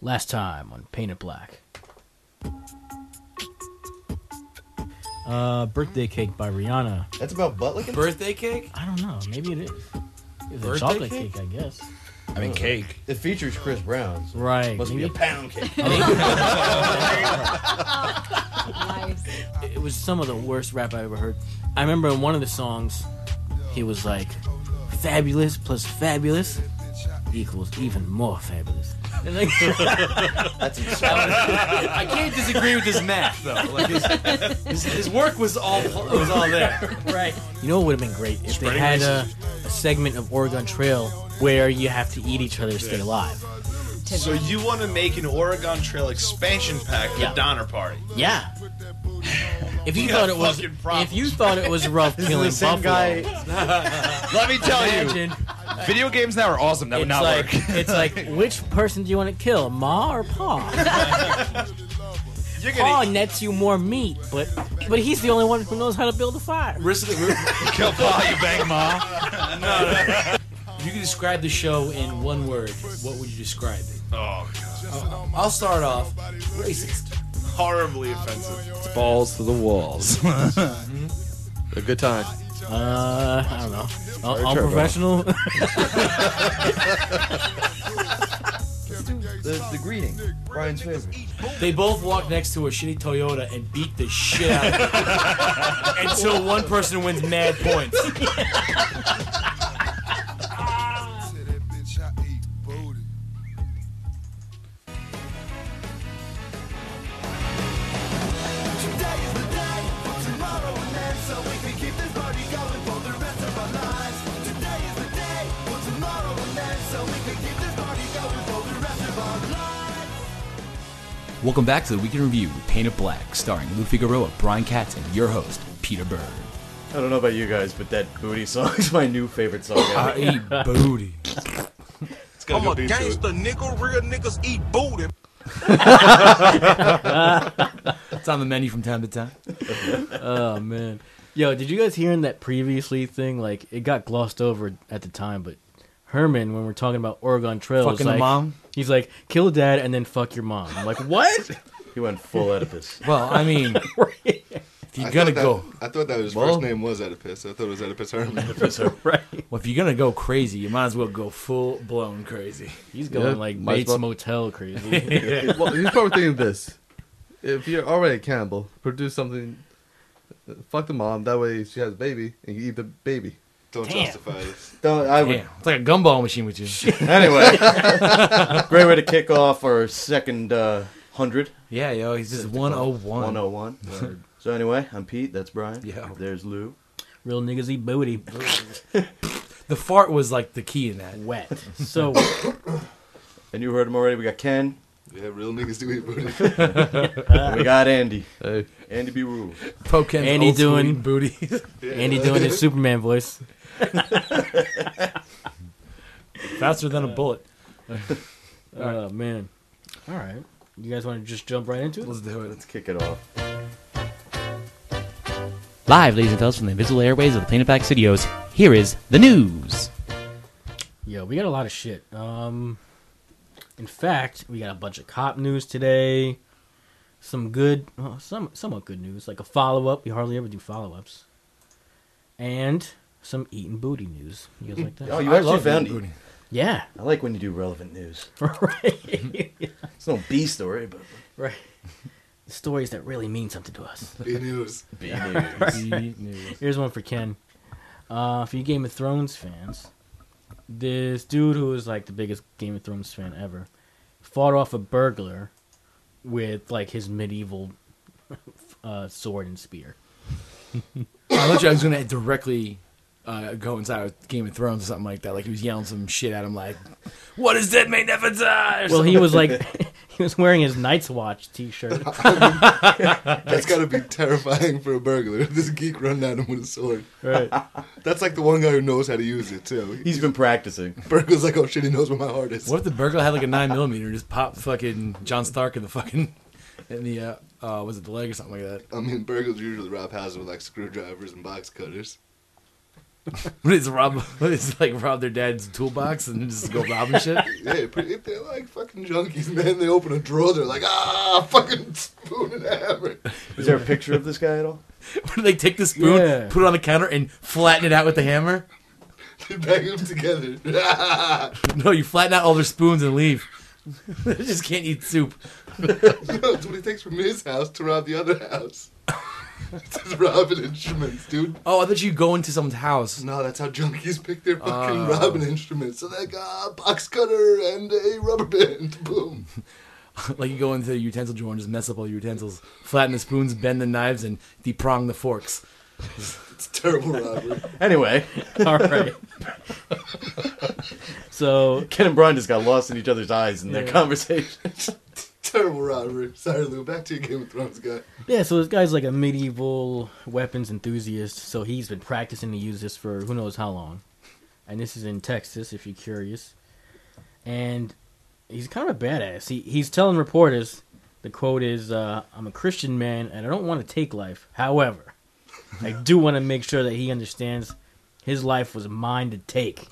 Last time on Painted Black. Birthday Cake by Rihanna. That's about butt licking? Birthday cake? I don't know. Maybe it is. It's a Birthday chocolate cake? cake, I guess. I mean, cake. It features Chris Brown. So Right. must be a pound cake. Nice. It was some of the worst rap I ever heard. I remember in one of the songs, he was like, fabulous plus fabulous equals even more fabulous. And like, That's insane. I can't disagree with his math though. Like his work was all there. right. You know what would have been great if Spreading they had a segment of Oregon Trail where you have to eat each other to stay alive. So you want to make an Oregon Trail expansion pack for Yeah. Donner Party? Yeah. If you You thought got it was, fucking problems. if you thought it was rough This killing is the same buffalo, guy. Let me tell you, imagine video games now are awesome. That would it's not like work. it's like which person do you want to kill, Ma or Pa? You're Pa gonna nets you more meat, but he's the only one who knows how to build a fire. Kill Pa, you bang Ma. If you could describe the show in one word, what would you describe it? oh, God. I'll start off racist. Horribly offensive. Balls to the walls. A good time. I don't know. Very Unprofessional. The greeting. Brian's favorite. They both walked next to a shitty Toyota and beat the shit out of it until one person wins mad points. Welcome back to the Weekend Review with Painted Black, starring Lou Figueroa, Brian Katz, and your host, Peter Bird. I don't know about you guys, but that booty song is my new favorite song ever. I eat booty. I'm a gangster, nigga. Real niggas eat booty. It's on the menu from time to time. Oh man, yo, did you guys hear in that previously thing? Like it got glossed over at the time, but Herman, when we're talking about Oregon Trail, Fucking was the like, mom? he's like, kill dad and then fuck your mom. I'm like, what? He went full Oedipus. Well, I mean, if you're gonna go, I thought that his Well- first name was Oedipus. I thought it was Oedipus Herman. right? well, if you're gonna go crazy, you might as well go full blown crazy. He's going Yeah, like might as Bates well. Motel crazy. Well, he's probably thinking this. If you're already a cannibal, produce something. Fuck the mom. That way she has a baby and you eat the baby. Don't justify this. Don't, I would. Damn, it's like a gumball machine with you. Anyway, great way to kick off our second 100. Yeah, yo, he's just 101. 101. So anyway, I'm Pete. That's Brian. Yeah. There's Lou. Real niggas eat booty. The fart was like the key in that. Wet. So And you heard him already. We got Ken. Yeah, real niggas do eat booty. And we got Andy. Hey. Andy B. Rule. Pokemon's Andy old school doing- eating booty. Andy doing his Superman voice. Faster than a bullet. Oh man. All right. You guys want to just jump right into it? Let's do it. Let's kick it off. Live, ladies and fellas, from the invisible airways of the Painted Black Studios, here is the news. Yo, we got a lot of shit. In fact, we got a bunch of cop news today. Some good, somewhat good news, like a follow-up. We hardly ever do follow-ups. And some eating booty news. You guys like that? Oh, you actually found it. Yeah. I like when you do relevant news. Right. It's no B story, but Right. Stories that really mean something to us. B news. B news. News. Here's one for Ken. For you Game of Thrones fans, this dude who was like the biggest Game of Thrones fan ever fought off a burglar with like his medieval sword and spear. I thought I was going to directly go inside with Game of Thrones or something like that. Like he was yelling some shit at him like, what is dead may never die? Or Well, he something. was like, he was wearing his Night's Watch t-shirt. That's gotta be terrifying for a burglar. This geek running at him with a sword. Right. That's like the one guy who knows how to use it too. He's been practicing. Burglar's like, oh shit, he knows where my heart is. What if the burglar had like a 9mm and just popped fucking Jon Stark in the fucking, in the, was it the leg or something like that? I mean, burglars usually rob houses with like screwdrivers and box cutters. It's like rob their dad's toolbox and just go robbing shit. Yeah, if they're like fucking junkies, man, they open a drawer, they're like, fucking spoon and hammer. Is there a picture of this guy at all? When they take the spoon, Yeah. put it on the counter, and flatten it out with the hammer. They bang them together. No, you flatten out all their spoons and leave. They just can't eat soup. No, it's what he takes from his house to rob the other house. It's just robbing instruments, dude. Oh, I thought you go into someone's house. No, that's how junkies pick their fucking robbing instruments. So they got a box cutter and a rubber band. Boom. Like you go into the utensil drawer and just mess up all your utensils. Flatten the spoons, bend the knives, and deprong the forks. It's a terrible robbery. Anyway, All right. So Ken and Brian just got lost in each other's eyes in their conversation. Terrible robbery. Sorry, Lou. Back to your Game of Thrones guy. yeah, so this guy's like a medieval weapons enthusiast. So he's been practicing to use this for who knows how long. And this is in Texas, if you're curious. And he's kind of a badass. He's telling reporters, the quote is, "I'm a Christian man and I don't want to take life. However, I do want to make sure that he understands his life was mine to take."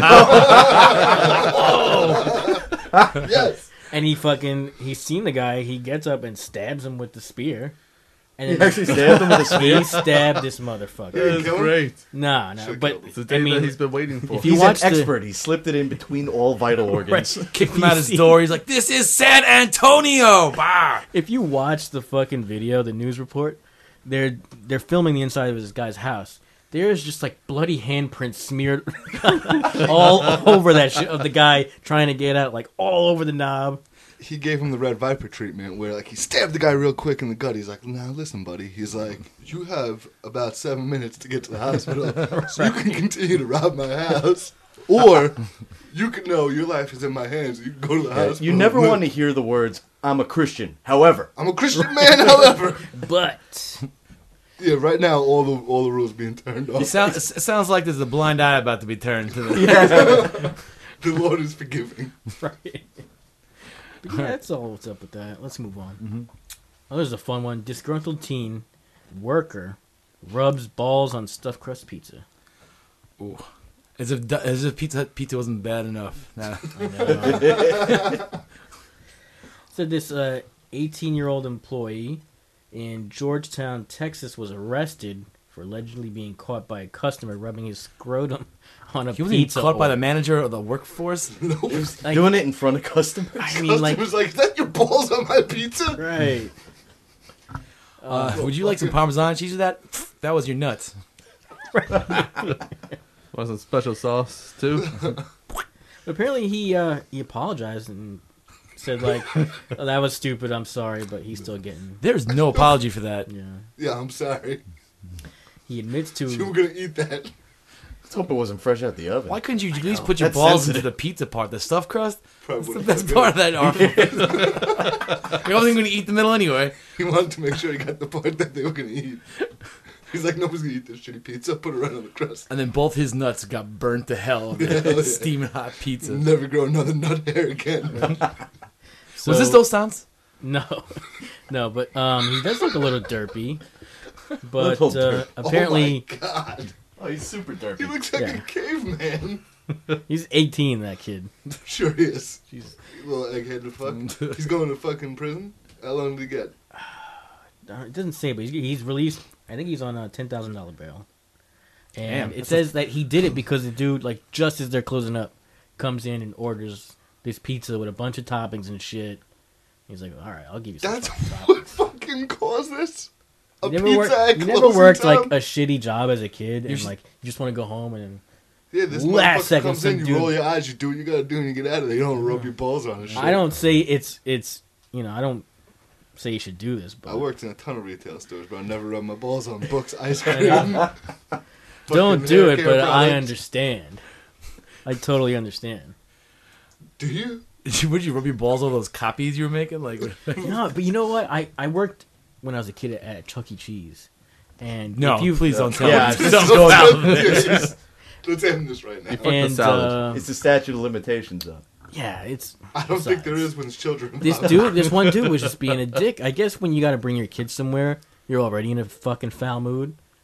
Yes. And he's seen the guy. He gets up and stabs him with the spear. And He then actually stabbed him with a spear. he stabbed this motherfucker. It's kill him? great. No, Should've but killed him. It's the I day that mean, he's been waiting for. if you He's watch an the- expert. He slipped it in between all vital organs. Kicked him out his door. He's like, "This is San Antonio!" Bah! if you watch the fucking video, the news report, they're filming the inside of this guy's house. There's just like bloody handprints smeared all over that shit of the guy trying to get out, like all over the knob. He gave him the Red Viper treatment where, like, he stabbed the guy real quick in the gut. He's like, "Now, listen, buddy." He's like, "You have about 7 minutes to get to the hospital, so you can continue to rob my house. Or you can know your life is in my hands. You can go to the hospital. You never want to hear the words, "I'm a Christian." However, I'm a Christian man, however." But Yeah, right now, all the rules being turned off. It sounds like there's a blind eye about to be turned to the. The Lord is forgiving. right. But yeah, that's all what's up with that. Let's move on. Oh, there's a fun one. Disgruntled teen worker rubs balls on stuffed crust pizza. Ooh. As if pizza wasn't bad enough. Nah. So this 18-year-old employee in Georgetown, Texas, was arrested for allegedly being caught by a customer rubbing his scrotum on a He wasn't even pizza. caught by the order. manager of the workforce. Like, doing it in front of customers. I mean, like, Customer's like, "Is that your balls on my pizza?" right. Would you like some Parmesan cheese with that? That was your nuts. Want some special sauce too? Apparently, he apologized and said like, oh, "That was stupid. I'm sorry," but he's still getting. There's no apology for that. Yeah. Yeah, I'm sorry. He admits You were to. gonna eat that. Let's hope it wasn't fresh out the oven. Why couldn't you at least put your That's balls sensitive. into the pizza part, the stuffed crust? Probably That's the would've best been part of that offer. You're only going to eat the middle anyway. He wanted to make sure he got the part that they were gonna eat. He's like, "Nobody's gonna eat this shitty pizza. Put it right on the crust. And then both his nuts got burnt to hell. Yeah, yeah. Steaming hot pizza. Never grow another nut hair again." So, Was this those sounds? No, no, but he does look a little derpy. But Little derp. apparently, Oh my God. Oh, he's super He derpy. looks like Yeah. a caveman. he's 18. That kid. Sure he is. Little egghead to fuck. He's going to fucking prison. How long did he get? It doesn't say, but he's released. I think he's on a $10,000 bail. And Damn, it says that he did it because the dude, like, just as they're closing up, comes in and orders this pizza with a bunch of toppings and shit. He's like, "All right, I'll give you some." That's fucking toppings." what fucking caused this? A You never pizza worked, at you never closing worked time? like a shitty job as a kid, and You're like you just want to go home and. Yeah, this last motherfucker second comes in, some you dude- roll your eyes, you do what you gotta do, and you get out of there. You don't rub your balls on and shit. I don't say it's I don't say you should do this, but I worked in a ton of retail stores, but I never rubbed my balls on books, ice cream. don't fucking do hair it. care But I products. understand. I totally understand. Do you? Would you rub your balls on those copies you were making? Like, No, but you know what? I worked when I was a kid at Chuck E. Cheese, and no, if you, please don't tell Yeah, me. it's- Don't go out. Let's end this right now. Fuck the and salad. It's the statute of limitations up. yeah, it's. I don't think there besides. is when it's children. This one dude was just being a dick. I guess when you got to bring your kids somewhere, you're already in a fucking foul mood,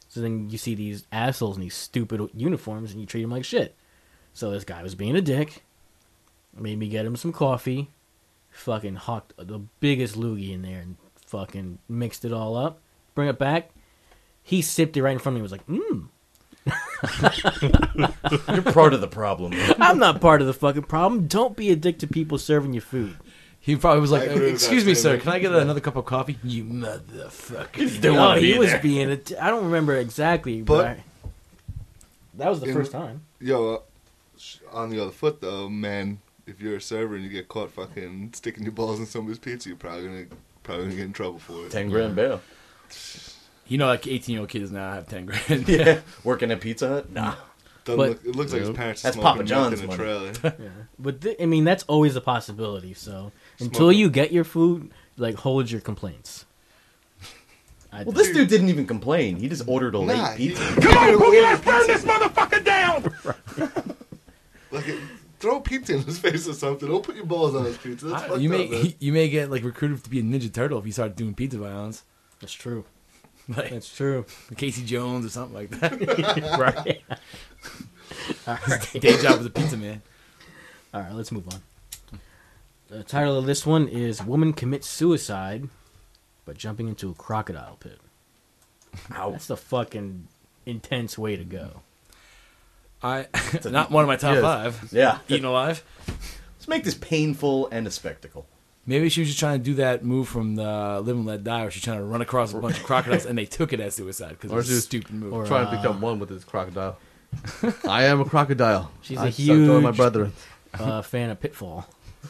So then you see these assholes in these stupid uniforms, and you treat them like shit. So this guy was being a dick. Made me get him some coffee. Fucking hucked the biggest loogie in there and fucking mixed it all up. Bring it back. He sipped it right in front of me. And was like, You're part of the problem. I'm not part of the fucking problem. Don't be a dick to people serving you food. He probably was like, I agree with "Excuse that me, sir, statement. can I get another cup of coffee?" You motherfucker. No, he was being a I don't remember exactly, but, But- that was the In- first time. Yo, on the other foot though, man, if you're a server and you get caught fucking sticking your balls in somebody's pizza, you're probably gonna get in trouble for it. 10 grand bail. You know, like 18-year-old kid does not have 10 grand. Yeah. Working at Pizza Hut? Nah. It looks like his parents are That's Papa smoking John's milk in a money. trailer. But I mean, that's always a possibility. So until you get your food, like hold your complaints. Well, this dude didn't even complain. He just ordered a late pizza. Come on, Booyah, burn this motherfucker down! Throw pizza in his face or something. Don't put your balls on his pizza. That's fucked You up, man. may get like recruited to be a Ninja Turtle if you start doing pizza violence. That's true. Like That's true. Casey Jones or something like that. Right. All right. Day job as a pizza man. All right, let's move on. The title of this one is "Woman Commits Suicide by Jumping into a Crocodile Pit." Ow. That's the fucking intense way to go. Not one of my top Yes. 5. Yeah. Eaten alive. Let's make this painful and a spectacle. Maybe she was just trying to do that move from the Live and Let Die, where she's trying to run across a bunch of crocodiles, and they took it as suicide because it Or was she a was- stupid move. or- Trying to become one with this crocodile. I am a crocodile. She's I a sucked all my huge- brethren. Fan of Pitfall.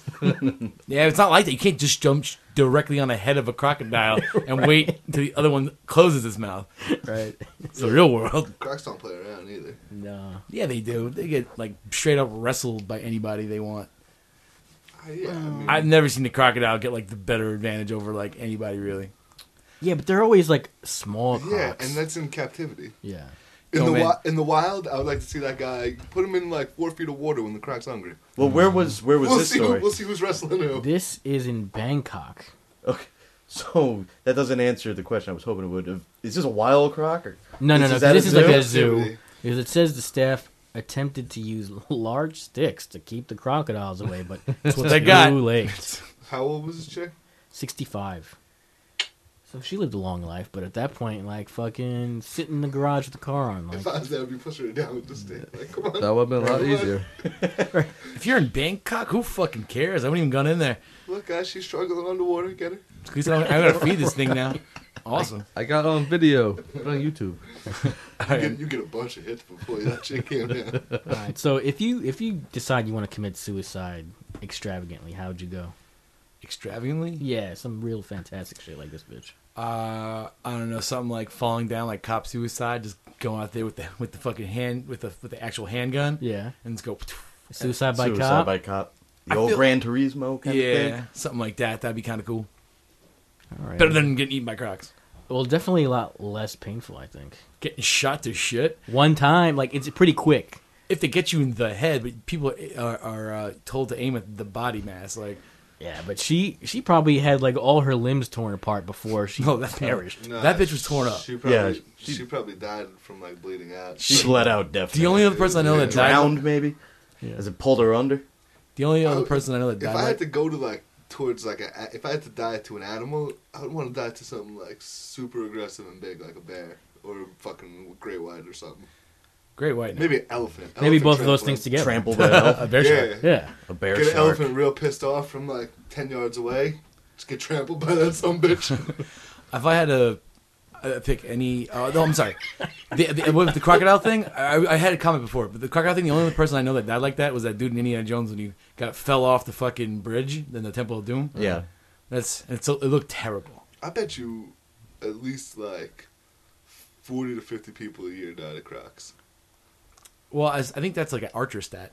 Yeah, it's not like that. You can't just jump directly on the head of a crocodile and wait until the other one closes its mouth. Right. It's the real world. Crocs don't play around either. No. Yeah, they do. They get like straight up wrestled by anybody they want. Yeah, I mean, I've never seen the crocodile get like the better advantage over like anybody really. Yeah, but they're always like small yeah, crocs. and that's in captivity. Yeah. In man. in the wild, I would like to see that guy put him in like 4 feet of water when the croc's hungry. Well, where was this story? We'll see who's wrestling who. This is in Bangkok. Okay. So that doesn't answer the question I was hoping it would have. Is this a wild croc? Or No. Is that This a is like a zoo? zoo. Because it says the staff attempted to use large sticks to keep the crocodiles away, but it's what they got. too late. How old was this chick? 65. So she lived a long life, but at that point, like, fucking sit in the garage with the car on. Like, If I was there, I'd be pushing her down with the stick. Like, come on. That would have been a lot easier. If you're in Bangkok, who fucking cares? I wouldn't even gone in there. Look, guys, she's struggling underwater. Get her? At least I gotta feed this thing now. Awesome. I got on video. Put it on YouTube. You get a bunch of hits before that chick came down. all right. So if you decide you want to commit suicide extravagantly, how would you go? Extravagantly? Yeah, some real fantastic shit like this bitch. I don't know, something like falling down, like cop suicide. Just going out there with the fucking hand, with the actual handgun, Yeah. and just go. Suicide by Suicide cop. by cop. The I old feel- Gran Turismo kind of Yeah, thing. something like that. That'd be kind of cool. All right. Better than getting eaten by crocs. Well, definitely a lot less painful, I think. Getting shot to shit. One time, like, it's pretty quick. If they get you in the head, but people are told to aim at the body mass. Like, Yeah, but she probably had, like, all her limbs torn apart before she Oh, that's perished. Nah, That bitch was torn up. She probably, Yeah, she probably died from like bleeding out. She bled out definitely. the only other person I know that died. Drowned maybe? As it pulled her under? The only other person I know that If died. I had like- to go to like towards like if I had to die to an animal, I would want to die to something like super aggressive and big, like a bear or a fucking great white or something. Great white. Maybe an elephant. Maybe Elephant both of those trampling. things together. Trampled by an elf. A bear shark. Yeah. Yeah. A bear Get an shark. elephant real pissed off from like 10 yards away. Just get trampled by that some bitch. If I had to pick any, no, I'm sorry. With the crocodile thing, I had a comment before, but the crocodile thing, the only other person I know that died like that was that dude in Indiana Jones when he fell off the fucking bridge in the Temple of Doom. Yeah. It looked terrible. I bet you at least like 40 to 50 people a year died of crocs. Well, I think that's like an Archer stat.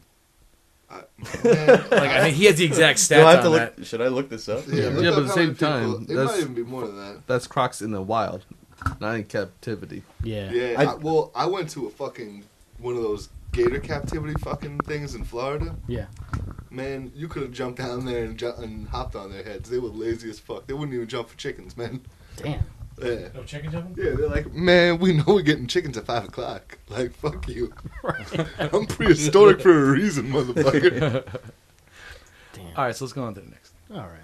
Man, Like I think he has the exact Do I stats have to on look? that. Should I look this up? yeah, look Yeah, up but at the how same many people- time, it that's- might even be more than that. That's crocs in the wild, not in captivity. Yeah. Yeah, I went to a fucking one of those gator captivity fucking things in Florida. Yeah. Man, you could have jumped down there and hopped on their heads. They were lazy as fuck. They wouldn't even jump for chickens, man. Damn. Yeah. No chicken jumping? Yeah, they're like, man, we know we're getting chickens at 5 o'clock. Like, fuck you. I'm prehistoric for a reason, motherfucker. All right, so let's go on to the next. All right.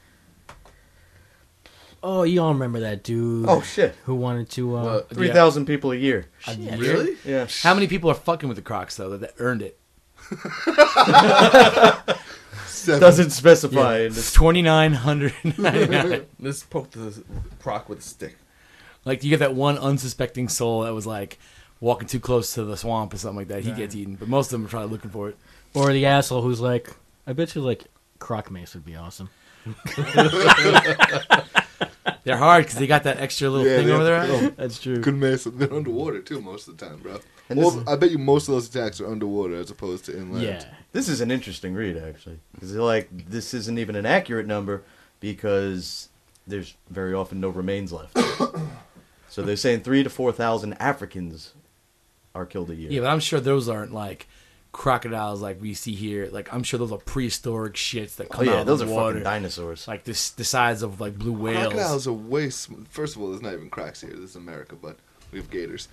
Oh, you all remember that dude? Oh shit! Who wanted to? 3,000 people a year. Really? Yeah. How many people are fucking with the Crocs though that earned it? Doesn't specify. in this- 2,999. Let's poke the croc with a stick. Like you get that one unsuspecting soul that was like walking too close to the swamp or something like that. He gets eaten, but most of them are probably looking for it. Or the asshole who's like, I bet you like Croc Mace would be awesome. They're hard because they got that extra little Yeah, thing they over have there. That's true. Good mess. They're underwater, too, most of the time, bro. And Well, this is- I bet you most of those attacks are underwater as opposed to inland. Yeah. This is an interesting read, actually. Because like, this isn't even an accurate number because there's very often no remains left. So they're saying 3,000 to 4,000 Africans are killed a year. Yeah, but I'm sure those aren't like crocodiles like we see here. Like I'm sure those are prehistoric shits that Oh come yeah, out of those the are water. fucking dinosaurs. Like this, the size of like blue whales. Crocodiles are way... First of all, there's not even crocs here. This is America, but we have gators.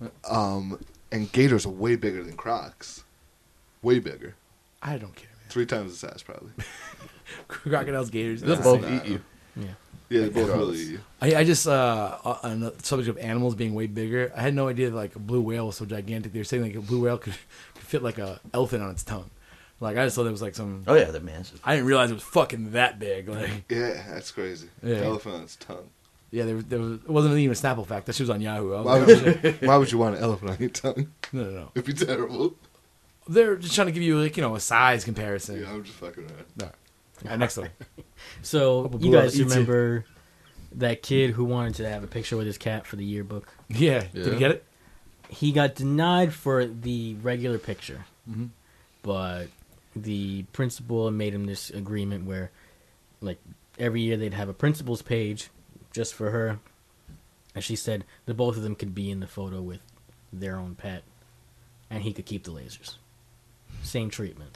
And gators are way bigger than crocs. Way bigger. I don't care, man. 3 times the size, probably. Crocodiles, gators. They'll nah. both eat you. Yeah, they both really eat you. I just on the subject of animals being way bigger. I had no idea that like a blue whale was so gigantic. They were saying like a blue whale could fit like a elephant on its tongue. Like I just thought it was like some. Oh yeah, they're massive. I didn't realize it was fucking that big. Like Yeah, that's crazy. Yeah. Elephant on its tongue. yeah, there was it wasn't even a Snapple fact. That shit was on Yahoo. I was Why like, would, you, why would you want an elephant on your tongue? no. It'd be terrible. They're just trying to give you like a size comparison. Yeah, I'm just fucking around. No. All right, next one. So Couple you blue guys eats it. remember that kid who wanted to have a picture with his cat for the yearbook? Yeah. Did Yeah. you get it? He got denied for the regular picture, Mhm. but the principal made him this agreement where, like, every year they'd have a principal's page just for her, and she said the both of them could be in the photo with their own pet, and he could keep the lasers. Same treatment.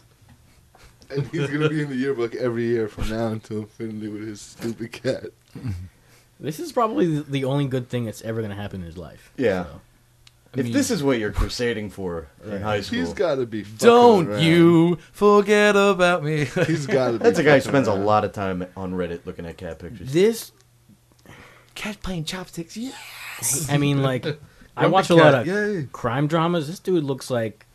And he's going to be in the yearbook every year from now until infinity with his stupid cat. This is probably the only good thing that's ever going to happen in his life. Yeah. So, If mean- this is what you're crusading for in high school, He's got to be fucking Don't around. you forget about me. He's got to be that's a guy who fucking spends a around. lot of time on Reddit looking at cat pictures. this, Cat playing chopsticks. Yes. I mean, like, I Grumpy watch a cat, lot of yay. crime dramas. This dude looks like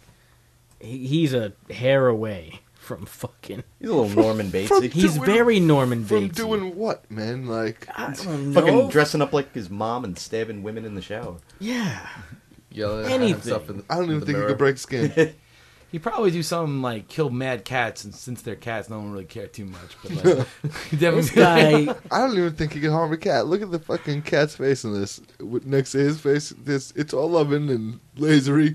he's a hair away from fucking. He's a little Norman Batesy. He's Doing- very Norman From Batesy. doing what, man? Like, I don't Fucking know. dressing up like his mom and stabbing women in the shower. Yeah. Yelling at Anything. himself in I don't even the think he mirror. could break skin. He probably do something like kill mad cats, and since they're cats, no one really care too much. But like, he This definitely guy, I don't even think he can harm a cat. Look at the fucking cat's face in this. Next to his face, it's all loving and lasery.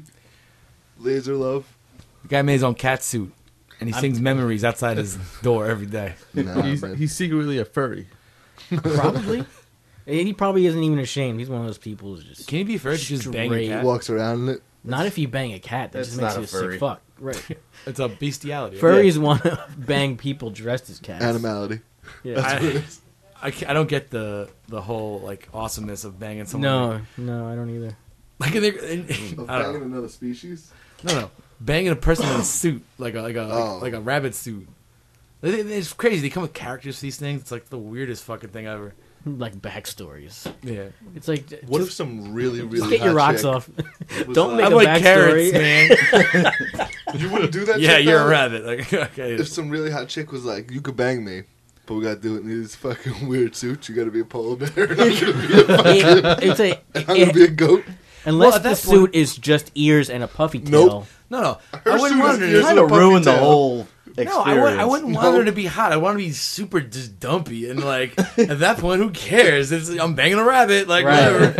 Laser love. the guy made his own cat suit, and he sings memories outside his door every day. Nah, man. He's secretly a furry. probably. He probably isn't even ashamed. He's one of those people who's just. Can you be afraid to just bang a Straight. cat? Walks around in it. Not if you bang a cat. That That's just makes not you a a sick furry. fuck. Right. It's a bestiality. Furries want to bang people dressed as cats. Animality. Yeah. I don't get the whole like awesomeness of banging someone. No, I don't either. Like Of I don't banging know. another species. No, banging a person in a suit like a Oh. like a rabbit suit. It's crazy. They come with characters for these things. It's like the weirdest fucking thing ever. Like backstories. Yeah. It's like What just, if some really, really just get your hot rocks chick off. was Don't make I'm a like backstory. carrots, man. You wouldn't do that? Yeah, shit, you're though? a rabbit. Like, okay. If some really hot chick was like, "You could bang me, but we gotta do it in these fucking weird suits. You gotta be a polar bear. And I'm gonna be It's a I'm gonna be a goat." unless Well, at the that suit point- is just ears and a puffy Nope. tail. No. Her I wouldn't suit want is her ears to. Kind of puppy ruined the tail. whole No, experience. I wouldn't want her to be hot. I want to be super just dumpy and like at that point, who cares? I'm banging a rabbit, like Right.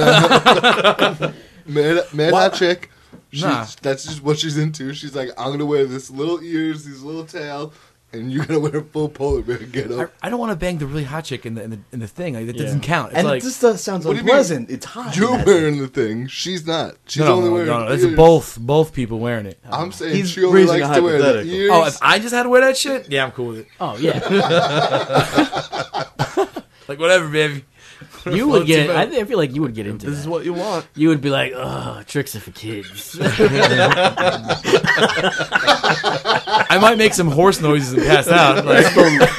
whatever. Man, hot chick. She's, Nah. That's just what she's into. She's like, I'm gonna wear this little ears, these little tail, and you're gonna wear a full polar bear get up. I don't want to bang the really hot chick in the thing. Like, that doesn't count. It's And like this stuff sounds What do you mean? unpleasant. It's hot. You're in that wearing the thing. She's not. She's no, only wearing It's ears. both people wearing it. I'm saying He's she only raising likes a to wear the hypothetical. ears. Oh, if I just had to wear that shit, yeah, I'm cool with it. Oh yeah. Like whatever, baby. You would get. I feel like you would get into This that. is what you want. You would be like, "Oh, tricks are for kids." I might make some horse noises and pass out. Like,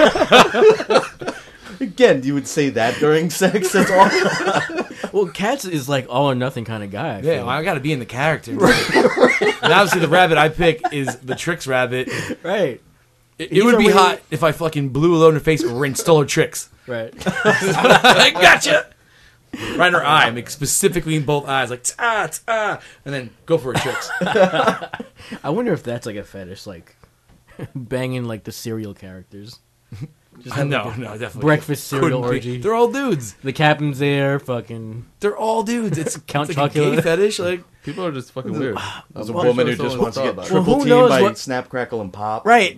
Again, you would say that during sex? That's all. Well, Cats is like all or nothing kind of guy. I feel. yeah, well, I got to be in the character. And obviously, the rabbit I pick is the Tricks rabbit. Right. It would be hot if I fucking blew a load in her face and stole her tricks. Right. I gotcha. Right in her eye, like specifically in both eyes, like ta ta, and then go for her tricks. I wonder if that's like a fetish, like banging like the cereal characters. Just have, No, like, a no, definitely breakfast cereal couldn't be. orgy. They're all dudes. The captain's there, fucking. They're all dudes. It's Count it's like a gay Chocula. fetish. Like People are just fucking weird. There's a I'm woman sure who just someone wants to thought get about it. triple who teamed knows by what- Snap, Crackle, and Pop. Right.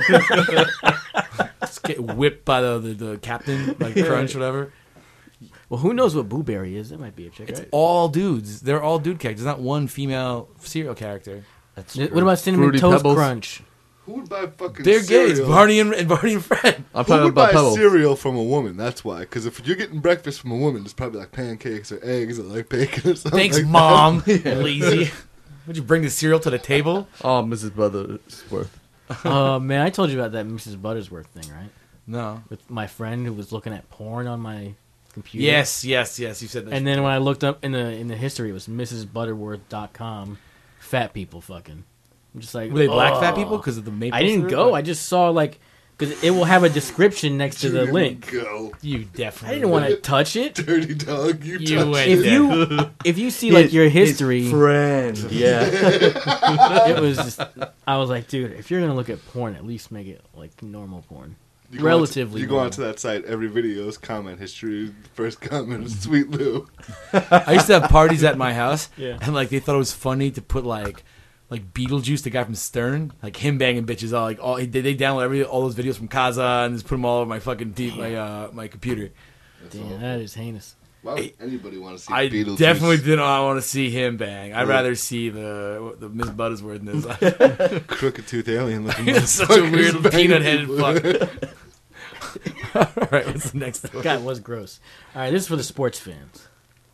just get whipped by the captain, like Crunch, whatever. Well, who knows what Blueberry is? That might be a chick, It's right? all dudes. They're all dude characters. There's not one female cereal character. That's What about Cinnamon Fruity Toast Pebbles? Crunch? Who would buy fucking They're gay. cereal? It's Barney and Fred. I'm Who talking would about buy Pebbles. cereal from a woman? That's why. Because if you're getting breakfast from a woman, it's probably like pancakes or eggs or like bacon or something. Thanks, like Mom. Lazy. Would you bring the cereal to the table? Oh, Mrs. Buttersworth. Man, I told you about that Mrs. Buttersworth thing, right? No. With my friend who was looking at porn on my computer. Yes. You said that. And then when I looked up in the history, it was MrsButterworth.com. Fat people fucking. I'm just like, were they black fat "Ugh." people because of the maple? I didn't syrup? go. I just saw like, because it will have a description next to You the didn't link. Go. You I definitely. didn't want to touch it. Dirty dog. You You touched went it. If you see like your history, friend. Yeah. it was just. I was like, dude, if you're gonna look at porn, at least make it like normal porn. You go Relatively. You go normal. onto that site, every video's comment history. First comment is Sweet Lou. I used to have parties at my house, Yeah. and like they thought it was funny to put like Beetlejuice, the guy from Stern, like him banging bitches. They download all those videos from Kaza and just put them all over my fucking my computer. Damn, that is heinous. Why would anybody want to see I Beetlejuice? definitely did not want to see him bang. I'd rather see the Miss Buttersworth than this. Crooked tooth alien looking. He's such a weird motherfuckers peanut banging headed people. fuck. All right, what's the next one? God, it was gross. All right, this is for the sports fans.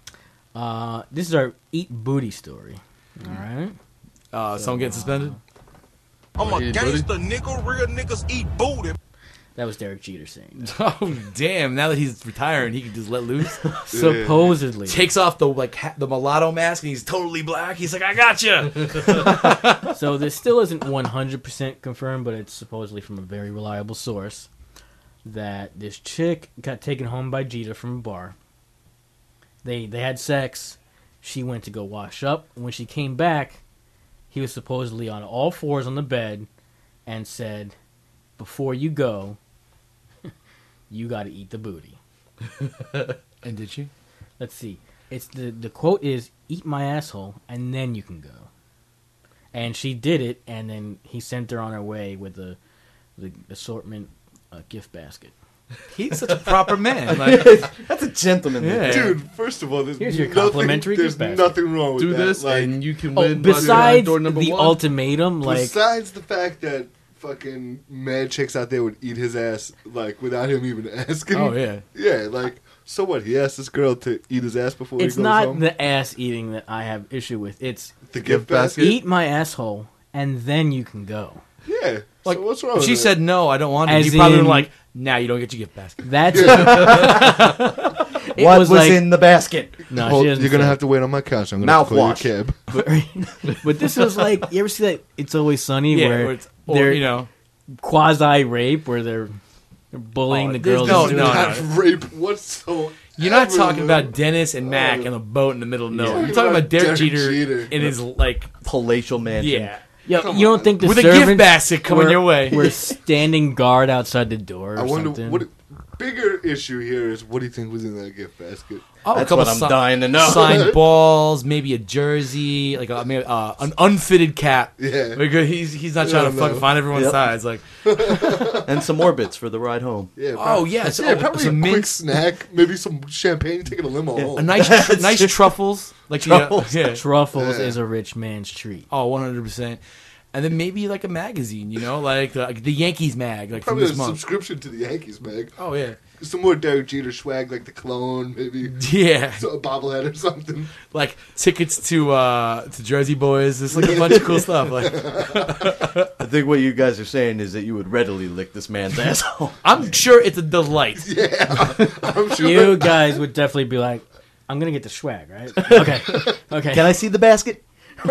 This is our eat booty story. All right. Someone getting suspended? I'm a Eat gangster nigga, real niggas eat booty. That was Derek Jeter saying. Oh damn! Now that he's retiring, he can just let loose. Supposedly. Takes off the the mulatto mask and he's totally black. He's like, I gotcha. So this still isn't 100% confirmed, but it's supposedly from a very reliable source that this chick got taken home by Jeter from a bar. They had sex. She went to go wash up. When she came back, he was supposedly on all fours on the bed and said, "Before you go, you got to eat the booty." And did she? Let's see. It's the quote is, "Eat my asshole and then you can go." And she did it, and then he sent her on her way with the assortment gift basket. He's such a proper man. Like, That's a gentleman. Yeah. Dude, first of all, Here's your complimentary There's gift basket. nothing wrong with Do that. this Like, and you can Oh, win. besides door number the one. ultimatum, like besides the fact that fucking mad chicks out there would eat his ass like without him even asking. oh yeah. Yeah, like so what? He asked this girl to eat his ass before it's he goes not home. the ass eating that I have issue with. It's The gift gift basket. eat my asshole and then you can go. Yeah. Like, so what's wrong? If with she that? said no, I don't want to. As He probably in- been like, nah, you don't get your gift basket. That's it What was was like in the basket? no, Well, she doesn't you're gonna say. have to wait on my couch. I'm gonna have to call you a Mouthwash. cab. But this was like, you ever see that It's Always Sunny Yeah, where it's, or, they're you know, quasi rape where they're bullying Oh, the there's girls. no- into no, it? no. Not rape whatsoever. you're not talking about Dennis and Mac on a boat in the middle of nowhere. You're talking about Derek Jeter in his like, Palatial mansion. yeah, Yo, you don't think the with a gift servants basket coming were- your way. were standing guard outside the door or I wonder something? what. Bigger issue here is what do you think was in that gift basket? Oh, a That's couple what I'm si- dying to know. Signed balls, maybe a jersey, like an unfitted cap. Yeah. Because he's not trying to No, fucking no. find everyone's Yep. size. Like, And some Orbits for the ride home. Yeah. oh yes, Yeah, oh, probably a some quick mints, snack, maybe some champagne, taking a limo home. a nice truffles, like Truffles. yeah. Truffles Yeah. is a rich man's treat. Oh, 100%. And then maybe like a magazine, like the Yankees mag, like from Probably a this month. subscription to the Yankees, mag. Oh yeah, Some more Derek Jeter swag, like the cologne, maybe. yeah, So a bobblehead or something. like tickets to Jersey Boys. There's like a bunch of cool stuff. Like I think what you guys are saying is that you would readily lick this man's asshole. I'm sure it's a delight. Yeah, I'm sure. You guys would definitely be like, I'm gonna get the swag, right? Okay. Can I see the basket?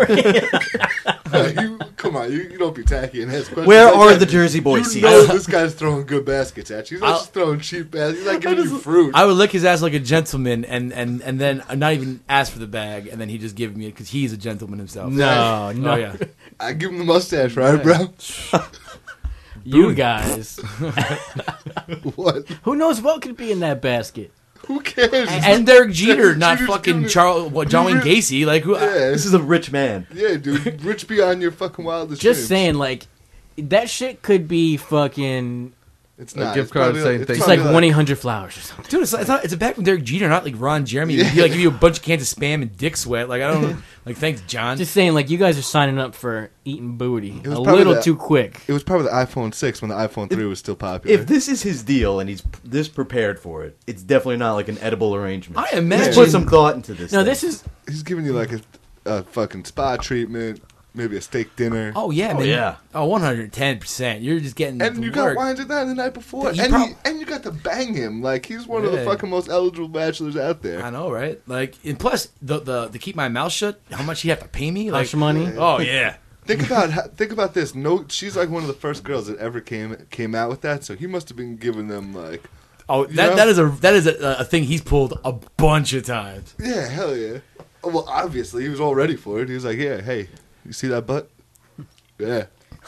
Come on, you don't be tacky and ask questions. Where like are that. the Jersey Boys You seats? know this guy's throwing good baskets at you. He's not just throwing cheap baskets. He's not giving you fruit. I would lick his ass like a gentleman, and then not even ask for the bag, and then he just give me it because he's a gentleman himself. No, no. Oh yeah. I give him the mustache, right, bro? You guys. What? Who knows what could be in that basket? Who cares? And Derek Jeter, not Jeter's fucking giving- John Wayne Gacy. Like who? Yeah, This is a rich man. yeah, dude. Rich beyond your fucking wildest Just dreams. saying, like, that shit could be fucking. It's A not. gift It's card probably saying like- thank It's you. like 1-800-Flowers or something. Dude, it's a bag from Derek Jeter, not like Ron Jeremy. He'd be like, give you a bunch of cans of Spam and dick sweat. Like I don't like. Thanks, John. Just saying, like, you guys are signing up for eating booty It was a probably little that- too quick. It was probably the iPhone 6 when the iPhone 3 was still popular. If this is his deal and he's this prepared for it, it's definitely not like an edible arrangement. I He's imagine. put some thought into this. No, thing. this is. He's giving you like a fucking spa treatment, maybe a steak dinner. Oh yeah, Oh, man. yeah. Oh, 110%. You're just getting. And the you work. got wines at night the night before, You and you got to bang him like he's one of the Yeah. fucking most eligible bachelors out there. I know, right? Like, and plus the keep my mouth shut. How much you have to pay me? Like, Hush money. oh yeah. Think about this. No, she's like one of the first girls that ever came out with that. So he must have been giving them like, Oh, You know? that is a thing he's pulled a bunch of times. yeah, hell yeah. Oh, well, obviously he was all ready for it. He was like, yeah, hey, you see that butt? Yeah.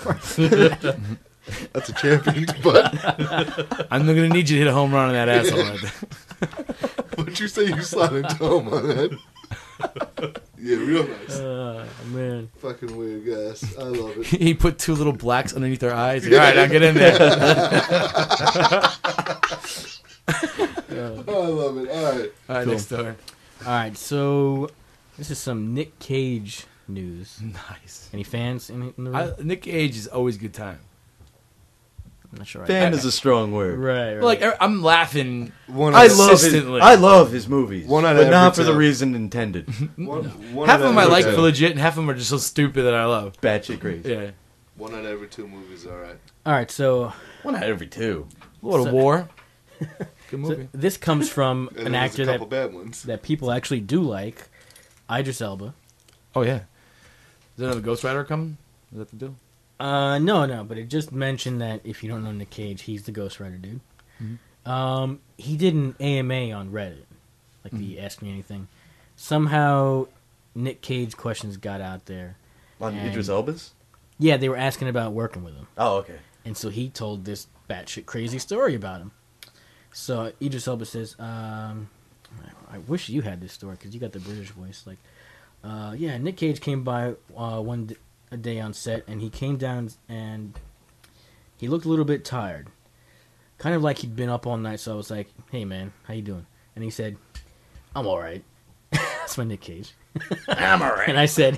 That's a champion's butt. I'm gonna need you to hit a home run on that asshole. Right there. What'd you say you slotted home on that? Yeah, real nice. Man. Fucking weird guys. I love it. He put two little blacks underneath their eyes. All right, now get in there. I love it. All right. All right, next story. All right, so this is some Nick Cage news. Nice. Any fans in the room? Nick Cage is always a good time. I'm not sure. fan is a strong word. Right. Like I'm laughing. One I out of- love his, Consistently. I love his movies, One out of but not every for the time. reason intended. one Half out of them I every like two. for legit, and half of them are just so stupid that I love. Batshit crazy. Yeah. One out of every 2 movies is all right. All right, so, One out of every 2. What a So- war. Good so movie. this comes from And an then actor there's a that couple bad ones. people actually do like, Idris Elba. Oh yeah. Is there another Ghost Rider coming? Is that the deal? No, but it just mentioned that if you don't know Nick Cage, he's the Ghost Rider dude. He did an AMA on Reddit, like the Ask Me Anything. Somehow, Nick Cage questions got out there. On And- Idris Elba's? Yeah, they were asking about working with him. Oh, okay. And so he told this batshit crazy story about him. So Idris Elba says, I wish you had this story because you got the British voice. Like, yeah, Nick Cage came by a day on set, and he came down and he looked a little bit tired. Kind of like he'd been up all night, so I was like, hey, man, how you doing? And he said, I'm all right. That's my Nick Cage. I'm alright. And I said,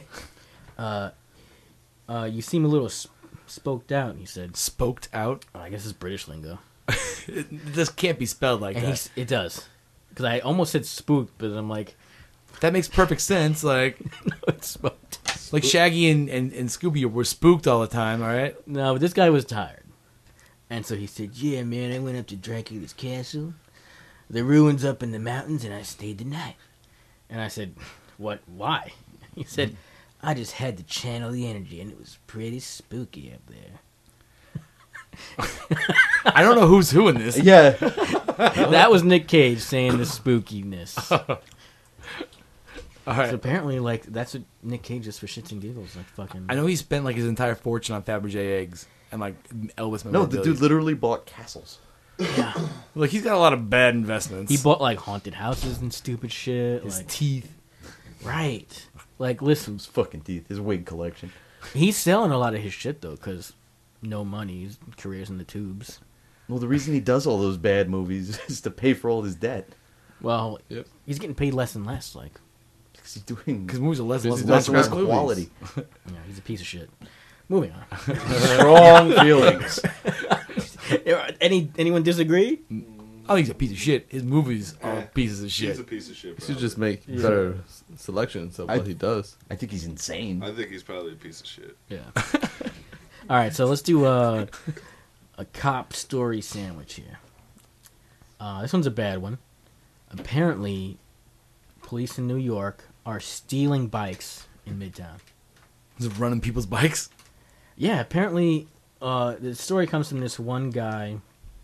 you seem a little spoked out. And he said, Spoked out. I guess it's British lingo. This can't be spelled like And that. it does. Because I almost said spooked, but I'm like, That makes perfect sense. Like no, it's spooked. Shaggy and Scooby were spooked all the time. All right. No, but this guy was tired. And so he said, yeah, man, I went up to Dracula's castle. The ruins up in the mountains, and I stayed the night. And I said, what? Why? He said, I just had to channel the energy, and it was pretty spooky up there. I don't know who's who in this. Yeah. That was Nick Cage saying the spookiness. All right. So apparently, like, that's what Nick Cage is for shits and giggles. Like, fucking. I know he spent like his entire fortune on Fabergé eggs and like Elvis. No, the dude literally bought castles. Like he's got a lot of bad investments. He bought, like, haunted houses and stupid shit. his Like, teeth. right. Like, listen, His fucking teeth. His wig collection. he's selling a lot of his shit, though, because no money. His career's in the tubes. Well, the reason he does all those bad movies is to pay for all his debt. Well, Yep. he's getting paid less and less. Like, Because he's doing Because movies are less less and less and less movies. quality. yeah, he's a piece of shit. Moving on. Strong feelings. Anyone disagree? I think he's a piece of shit. His movies are pieces of He's shit. a piece of shit. He should Bro. just make better selections of what he does. I think he's insane. I think he's probably a piece of shit. Yeah. All right, so let's do a cop story sandwich here. This one's a bad one. Apparently, police in New York are stealing bikes in Midtown. Just running people's bikes. Yeah, apparently, the story comes from this one guy.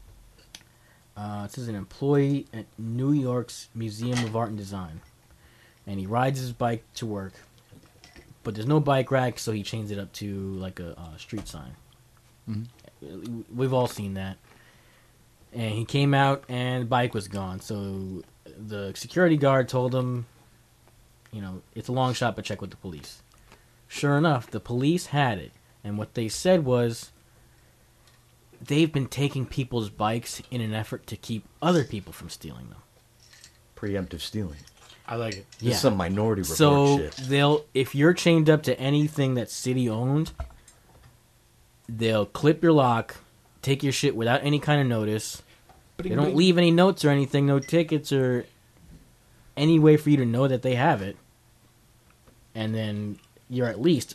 It says an employee at New York's Museum of Art and Design. And he rides his bike to work. But there's no bike rack, so he chains it up to like a street sign. Mm-hmm. We've all seen that. And he came out and the bike was gone. So the security guard told him, it's a long shot, but check with the police. Sure enough, the police had it. And what they said was, they've been taking people's bikes in an effort to keep other people from stealing them. Preemptive stealing. I like it. This is some Minority Report So shit. if you're chained up to anything that's city owned, they'll clip your lock, take your shit without any kind of notice. They don't leave any notes or anything, no tickets or any way for you to know that they have it. And then you're at least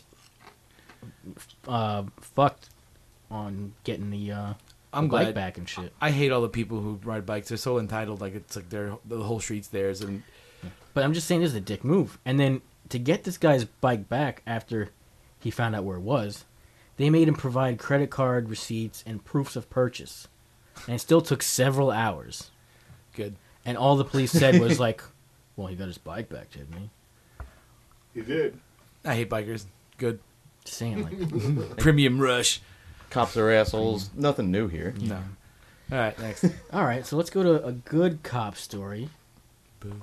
fucked on getting the I'm bike glad. back and shit. I hate all the people who ride bikes. They're so entitled. Like it's like the whole street's theirs. And But I'm just saying this is a dick move. And then to get this guy's bike back after he found out where it was, they made him provide credit card receipts and proofs of purchase. And it still took several hours. good. And all the police said was like, well, he got his bike back, didn't he? He did. I hate bikers. Good. Just saying, like, Premium rush. Cops are assholes. Nothing new here. No. All right, next. all right, so let's go to a good cop story. Boo.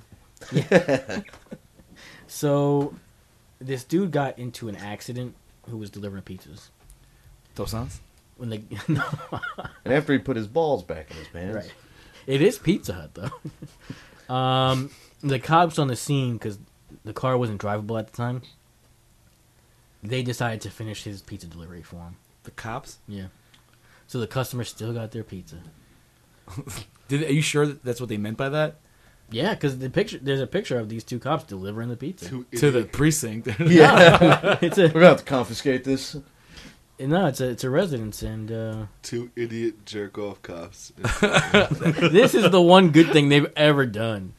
So this dude got into an accident who was delivering pizzas. Tosans? When they And after he put his balls back in his pants. Right. It is Pizza Hut, though. The cops on the scene, because the car wasn't drivable at the time, they decided to finish his pizza delivery for him. The cops? Yeah. So the customer still got their pizza. Are you sure that's what they meant by that? Yeah, because there's a picture of these two cops delivering the pizza. To the precinct. Yeah. It's a We're going to have to confiscate this. no, it's a residence, and Two idiot jerk off cops. this is the one good thing they've ever done.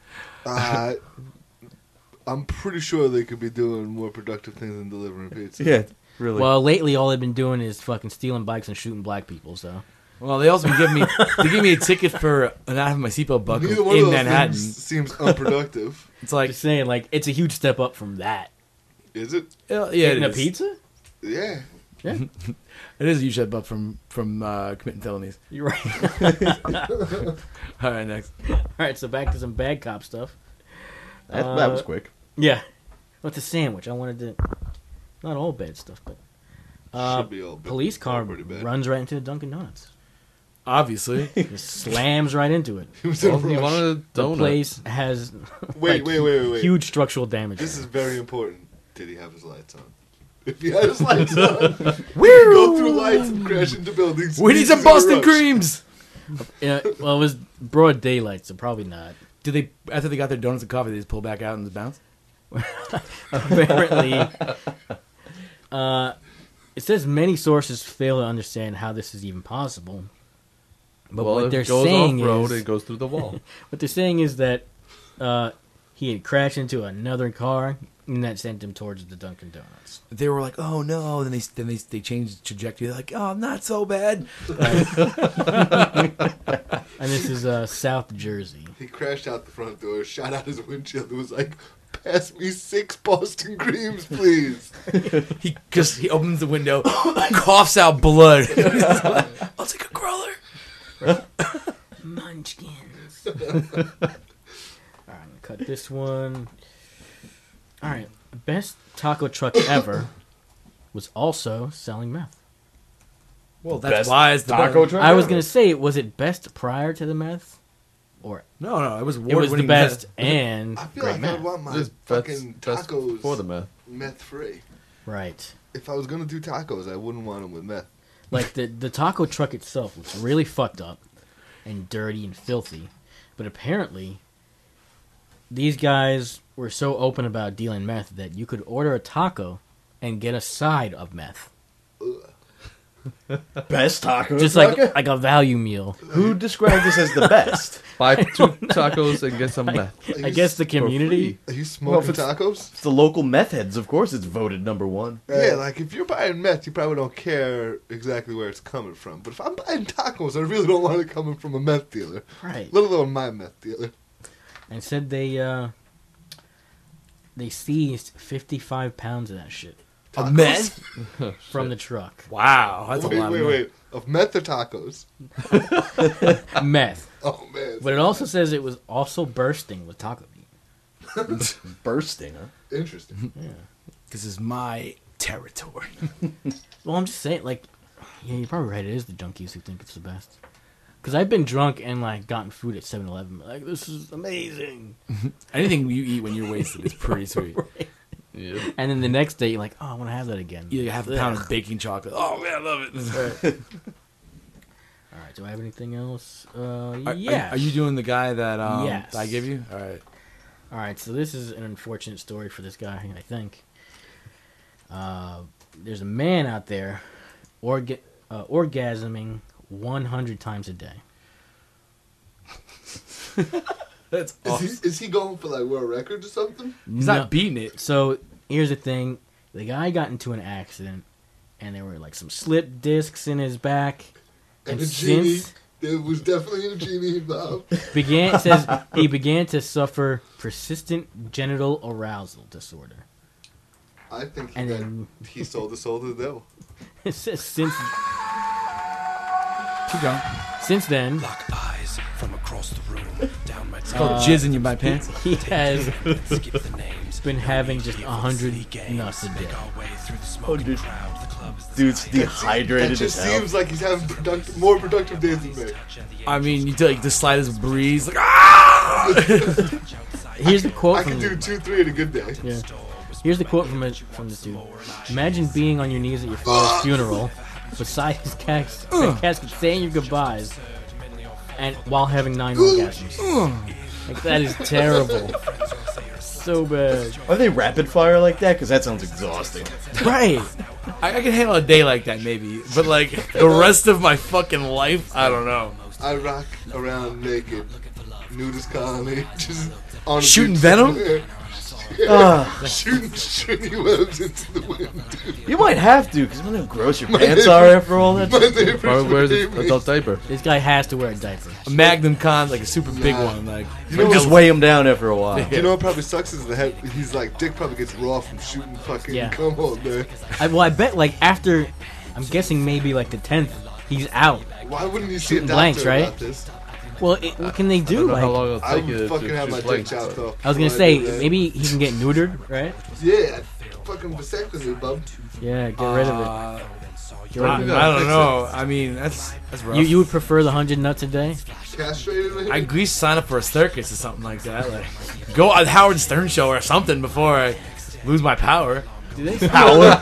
I'm pretty sure they could be doing more productive things than delivering pizza. Yeah, really. Well, lately all they've been doing is fucking stealing bikes and shooting black people. So Well, they also gave me a ticket for not having my seatbelt buckled Neither one of in those Manhattan. things seems unproductive. It's like, just saying, like, it's a huge step up from that. Is it? yeah, Getting it a is. pizza? Yeah. Yeah, It is a huge step up from committing felonies. you're right. All right, next. All right, so back to some bad cop stuff. that was quick. Yeah. Well, it's a sandwich. I wanted to... Not all bad stuff, but... Should be all bad. Police car Pretty bad. runs right into the Dunkin' Donuts. Obviously. Just slams right into it. He was in a Well, he rush. wanted a The donut. place has Wait. huge structural damage. This is very important. Did he have his lights on? If he had his lights on, he could go through lights and crash into buildings. We need He's some in a Boston rush. creams. Yeah, well, it was broad daylight, so probably not. Did they, after they got their donuts and coffee, they just pull back out and just bounce? Apparently, it says many sources fail to understand how this is even possible. But Well, what if they're it goes saying off-road, is, it goes through the wall. what they're saying is that he had crashed into another car, and that sent him towards the Dunkin' Donuts. They were like, "Oh no!" Then they changed the trajectory. They're like, "Oh, not so bad." And this is South Jersey. He crashed out the front door, shot out his windshield, and was like, "Pass me 6 Boston creams, please." He opens the window, coughs out blood. I'll take a crawler. Munchkins. Alright, I'm gonna cut this one. Alright, best taco truck ever was also selling meth. Well, that's Best why it's the taco truck I was ever. gonna say, was it best prior to the meth? Or No, it was it was the award-winning best meth. and I feel great like meth. I'd want my This fucking best tacos for the meth. meth free. Right. If I was gonna do tacos, I wouldn't want them with meth. Like the taco truck itself looks really fucked up and dirty and filthy, but apparently these guys were so open about dealing meth that you could order a taco and get a side of meth, Best taco. just like a value meal. Who described this as the best? Buy 2 tacos and get some meth. I guess the community. Are you Well, smoking if it's- tacos? It's the local meth heads, of course. It's voted number 1. Yeah, like if you're buying meth, you probably don't care exactly where it's coming from. But if I'm buying tacos, I really don't want it coming from a meth dealer, Right. let alone my meth dealer. And said they seized 55 pounds of that shit A meth? from the truck. Wow, that's a lot. Wait. Of meth or tacos? Meth. Oh, man. But it also says it was also bursting with taco meat. Bursting, huh? Interesting. This is my territory. Well, I'm just saying, like, yeah, you're probably right. It is the junkies who think it's the best. Because I've been drunk and, like, gotten food at 7-Eleven. Like, this is amazing. Anything you eat when you're wasted is pretty sweet. Right. Yeah. And then the next day, you're like, oh, I want to have that again. You have a pound of baking chocolate. Oh man, I love it. All right, do I have anything else? Are Yeah. you doing the guy that Yes. I give you? All right. All right, so this is an unfortunate story for this guy, I think. There's a man out there orgasming 100 times a day. That's awesome. Is he going for, like, world record or something? He's not beating it. So here's the thing: the guy got into an accident, and there were like some slip discs in his back, And and a genie. since There was definitely a genie involved. he began to suffer persistent genital arousal disorder. I think And then he sold his soul to the devil. it says since Keep going. then Lock eyes from across the room. Down my Called jizz in my pants. he has skip the names. been having just 100 nuts a day. Make our way through the smoking 100. crowd. The club is the Dude's side. That dehydrated just as hell. seems like he's having more productive days than me. I mean, you do like the slightest breeze, like ah! Here's the quote I from can do 2-3 in a good day. yeah. Here's the quote from this dude. Imagine being on your knees at your father's funeral, beside his casket, saying your goodbyes, and while having 9 orgasms. Like, that is terrible. So bad. Are they rapid fire like that? Because that sounds exhausting. Right. I can handle a day like that maybe, but like the rest of my fucking life, I don't know. I rock around naked, nudist colony, just on a Shooting beach venom? somewhere. Shooting stringy webs into the wind, dude. You might have to, because how gross your pants are after all that My shit. neighbors Probably wears hate an me. adult diaper. This guy has to wear a diaper. A Magnum con, like a super big Nah. one, like You know, Just weigh him down after a while. you know what probably sucks is the head. He's like, dick probably gets raw from shooting fucking Yeah. cum all day. I bet, like, after, I'm guessing maybe, like, the 10th, he's out. Why wouldn't you see a Shooting doctor blanks, right? about this? Well, what can they I do? don't know how Like, long it'll I take you would fucking to have my shoot dick blanks. chopped off. I was gonna before say, do that. maybe he can get neutered, right? Yeah, fucking vasectomy, bub. Yeah, get rid of it. Get rid I, of it. I don't know. I mean, that's rough. You would prefer the 100 nuts a day? Castrated, maybe? I at least sign up for a circus or something like that. Like, go on Howard Stern show or something before I lose my power. Power.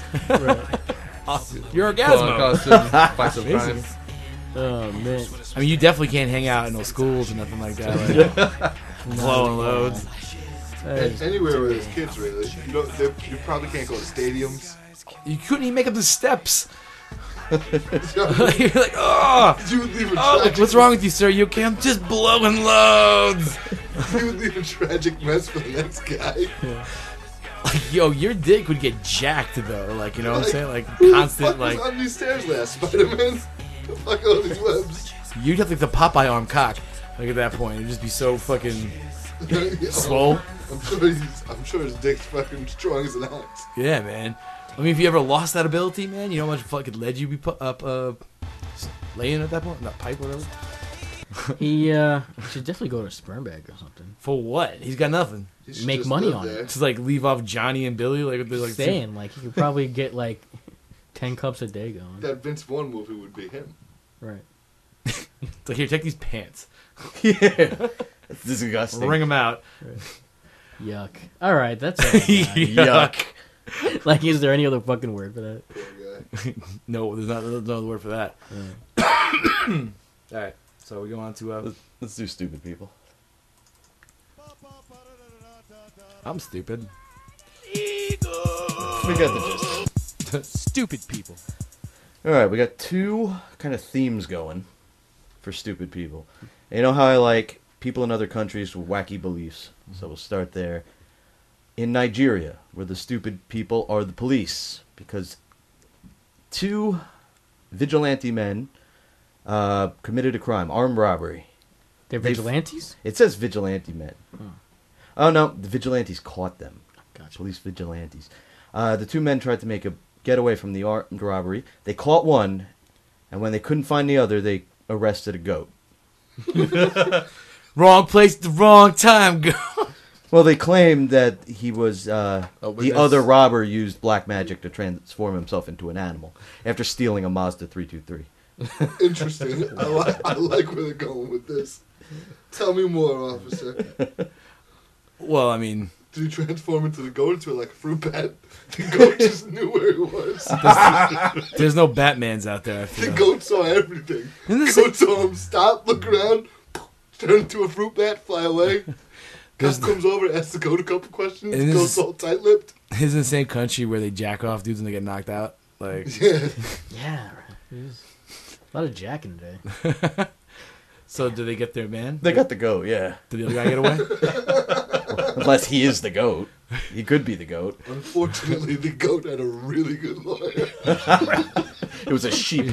Your Put on orgasmo. costume, fight some crime. Amazing. Oh, man. I mean, you definitely can't hang out in those schools or nothing like that. Like, blowing loads. Anywhere where there's kids, really. You probably can't go to stadiums. You couldn't even make up the steps. You You're like, oh, would leave a like, what's wrong with you, sir? You okay? I'm just blowing loads. You would leave a tragic mess for the next guy. Like, yo, your dick would get jacked though. Like, you know what I'm saying? Like, Who the constant, fuck like, was on these stairs last, Spider-Man? The fuck all these webs? you'd have like the Popeye arm cock. Like at that point, it'd just be so fucking swole. I'm sure his dick's fucking strong as an ox. Yeah, man. I mean, if you ever lost that ability, man, you know how much fucking lead you'd be laying at that point? Not pipe, whatever. He should definitely go to a sperm bag or something. For what? He's got nothing. He should Make just money live on there. it. Just like leave off Johnny and Billy. Like they're like Saying, like, he could probably get, like, 10 cups a day going. That Vince Vaughn movie would be him. Right. It's like, here, take these pants. Yeah. It's disgusting. Wring them out. Yuck. All right, that's all I got. Yuck. Like, is there any other fucking word for that? No, there's no other word for that. All right, so we go on to. Let's do stupid people. I'm stupid. We got the gist. Stupid people. All right, we got two kind of themes going for stupid people. And you know how I like people in other countries with wacky beliefs, so we'll start there. In Nigeria, where the stupid people are the police, because two vigilante men committed a crime, armed robbery. They're vigilantes? It says vigilante men. Oh no, the vigilantes caught them. Gotcha. Police vigilantes. The two men tried to make a getaway from the armed robbery. They caught one, and when they couldn't find the other, they arrested a goat. Wrong place at the wrong time, go. Well, they claimed that he was the witness. other robber used black magic to transform himself into an animal after stealing a Mazda 323. Interesting. I like where they're going with this. Tell me more, officer. Well, I mean, Did he transform into the goat into like a fruit bat? The goat just knew where he was. there's no Batmans out there. I The feel. goat saw everything. Isn't The this goat saw him stop, look around, turn into a fruit bat, fly away. Cop comes over, asks the goat a couple questions. And this Goat's is- all tight-lipped. Isn't the same country where they jack off dudes and they get knocked out? Like, Yeah. Yeah, right. There's a lot of jacking today. so do they get their man? They got the goat, yeah. Did the other guy get away? Unless he is the goat. He could be the goat. Unfortunately, the goat had a really good lawyer. It was a sheep.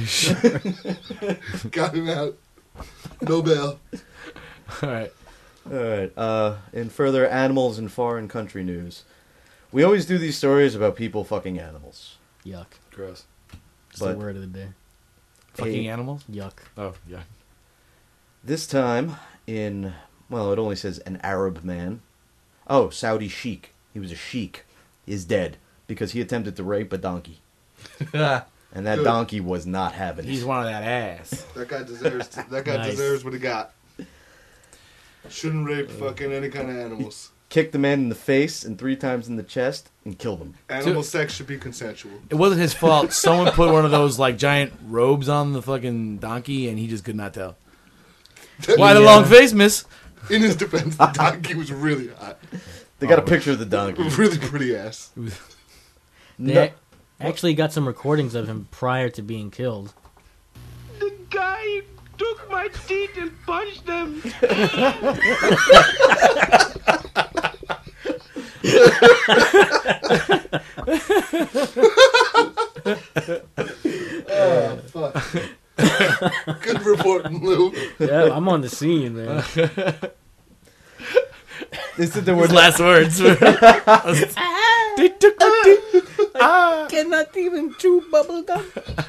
Got him out. No bail. All right. Alright, in further animals and foreign country news. We always do these stories about people fucking animals. Yuck. Gross. It's But- the word of the day. Fucking Hey. animals? Yuck. Oh, yeah. This time in, well, it only says an Arab man. Oh, Saudi sheik. He was a sheik. Is dead because he attempted to rape a donkey. And that Good. donkey was not having He's it. one of that ass. That guy deserves. That guy Nice. deserves what he got. Shouldn't rape fucking any kind of animals. Kicked the man in the face and 3 times in the chest and killed him. Animal sex should be consensual. It wasn't his fault. Someone put one of those, like, giant robes on the fucking donkey, and he just could not tell. Why the long face, miss? In his defense, the donkey was really hot. They got a picture of the donkey. Really pretty ass. They No, actually got some recordings of him prior to being killed. The guy took my teeth and punched them. Oh, fuck. Good reporting, Lou. Yeah, I'm on the scene, man. they said there were His last words. They took my teeth. I cannot even chew bubble gum.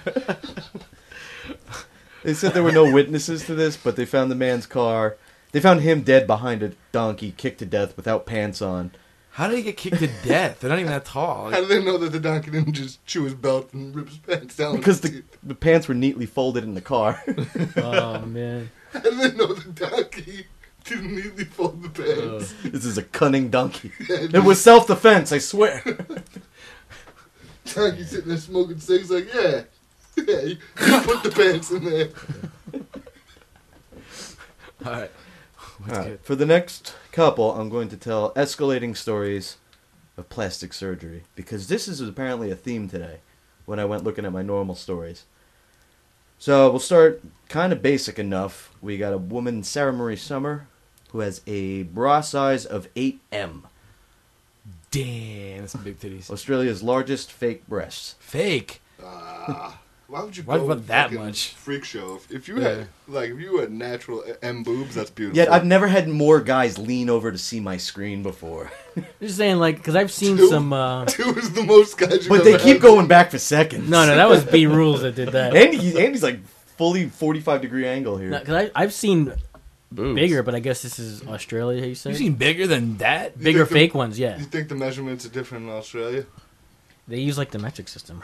They said there were no witnesses to this, but they found the man's car. They found him dead behind a donkey, kicked to death without pants on. How did he get kicked to death? They're not even that tall. How do they know that the donkey didn't just chew his belt and rip his pants down? Because with his the pants were neatly folded in the car. Oh, man. teeth? How do they know the donkey didn't neatly fold the pants? This is a cunning donkey. It was self-defense, I swear. Donkey sitting there smoking cigs like, yeah, you put the pants in there. All right. Alright, for the next couple, I'm going to tell escalating stories of plastic surgery. Because this is apparently a theme today when I went looking at my normal stories. So we'll start kind of basic enough. We got a woman, Sarah Marie Summer, who has a bra size of 8M. Damn, that's some big titties. Australia's largest fake breasts. Fake. Why would you Why go want with that fucking much? freak show? If you Yeah. had natural M boobs, that's beautiful. Yet I've never had more guys lean over to see my screen before. Just saying, like, because I've seen Two? some. 2 is the most guys you've But they ever keep had. going back for seconds. No, that was B Rules that did that. Andy's like fully 45-degree angle here. Because I've seen Boobs. bigger, but I guess this is Australia, you said? You've seen bigger than that? Bigger think the- fake ones, yeah. You think the measurements are different in Australia? They use, like, the metric system.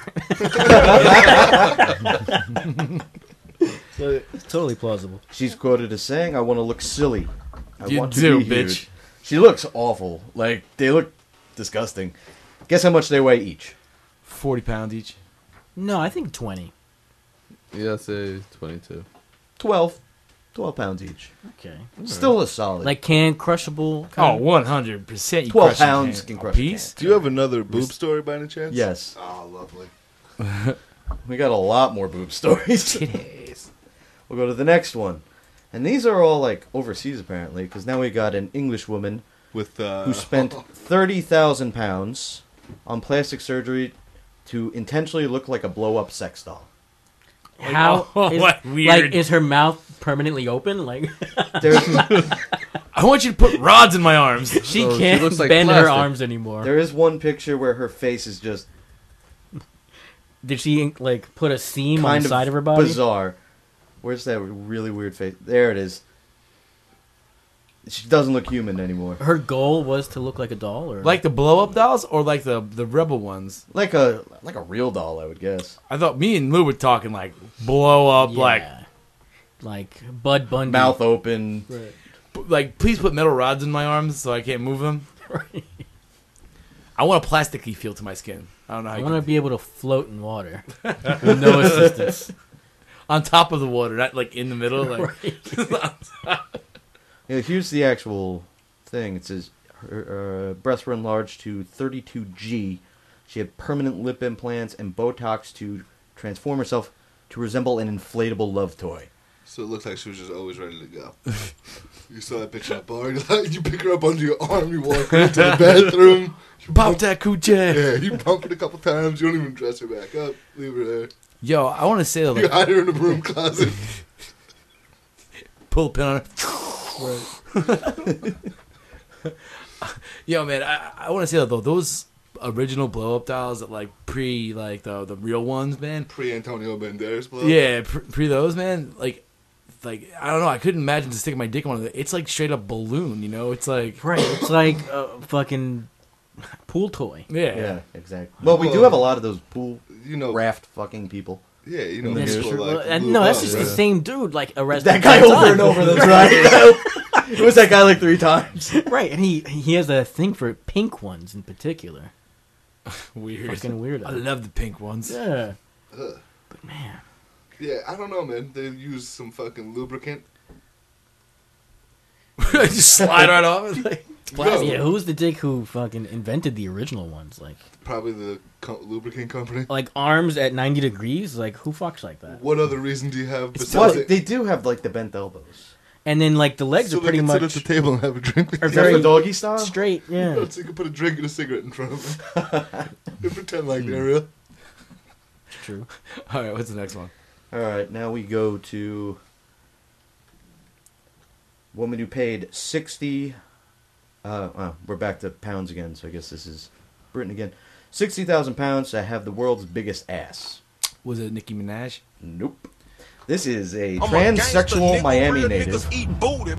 So it's totally plausible. She's quoted as saying, "I want to look silly. I You want to do, be bitch." huge." She looks awful. Like, they look disgusting. Guess how much they weigh each? 40 pounds each. No, I think 20. Yeah, say 22. 12 pounds each. Okay. Still a solid. Like can crushable. Oh, kind 100%. You 12 crush a pounds can. can A crush a piece? Do you have another boob story by any chance? Yes. Oh, lovely. We got a lot more boob stories. We'll go to the next one. And these are all like overseas apparently, because now we got an English woman With who spent 30,000 pounds on plastic surgery to intentionally look like a blow-up sex doll. How Oh, is, what weird. like is her mouth permanently open? Like There's, I want you to put rods in my arms. she So she can't looks like bend her plastic. arms anymore. there is one picture where her face is just Did she like put a seam on kind the of side of her body? bizarre. Where's that really weird face? There it is. She doesn't look human anymore. Her goal was to look like a doll, or Like the blow-up dolls or like the rebel ones? Like a real doll, I would guess. I thought me and Lou were talking like blow-up, yeah. like Bud Bundy. Mouth open. like please put metal rods in my arms so I can't move them. I want a plasticky feel to my skin. I don't know how I you want to be able to float in water with no assistance. on top of the water, not like in the middle. Like Yeah, here's the actual thing. It says her breasts were enlarged to 32G. She had permanent lip implants and Botox to transform herself to resemble an inflatable love toy. So it looks like she was just always ready to go. You saw that picture at the bar. You pick her up under your arm. You walk her into the bathroom. You pop that coochie. Yeah, you bump it a couple times. You don't even dress her back up. Leave her there. Yo, I want to say that, You like, hide her in the broom closet. pull a pin on her. Yo, man, I want to say that though, those original blow up dolls that like pre like the real ones, man. Pre Antonio Banderas blow. Yeah, pre those, man. Like I don't know. I couldn't imagine just sticking my dick in one of them. It's like straight up balloon, you know. It's like Right, it's like a fucking pool toy. Yeah, exactly. Well, we do have a lot of those pool raft fucking people. Yeah, you know, That's people true. like And Blue no, that's Bus. just the same dude, like arrested. That guy over and over, that's right. It was that guy like 3 times. Right, and he has a thing for pink ones in particular. weird. Fucking weird. I love the pink ones. Yeah. Ugh. But man. Yeah, I don't know, man. They use some fucking lubricant. Just slide right off. It's like, Yeah, who's the dick who fucking invented the original ones? Like Probably the lubricant company. like arms at 90 degrees? Like who fucks like that? What other reason do you have Well, besides it? they do have like the bent elbows. And then like the legs So are they pretty can sit much at the table and have a drink with are you. Is that very for doggy style? straight, yeah. So you can put a drink and a cigarette in front of them. They pretend like they're real. True. all right, what's the next one? All right, now we go to woman who paid 60. We're back to pounds again, so I guess this is Britain again. 60,000 pounds to have the world's biggest ass. Was it Nicki Minaj? Nope. This is a I'm a gangster, transsexual nigga. Miami Real native, niggas eat booty.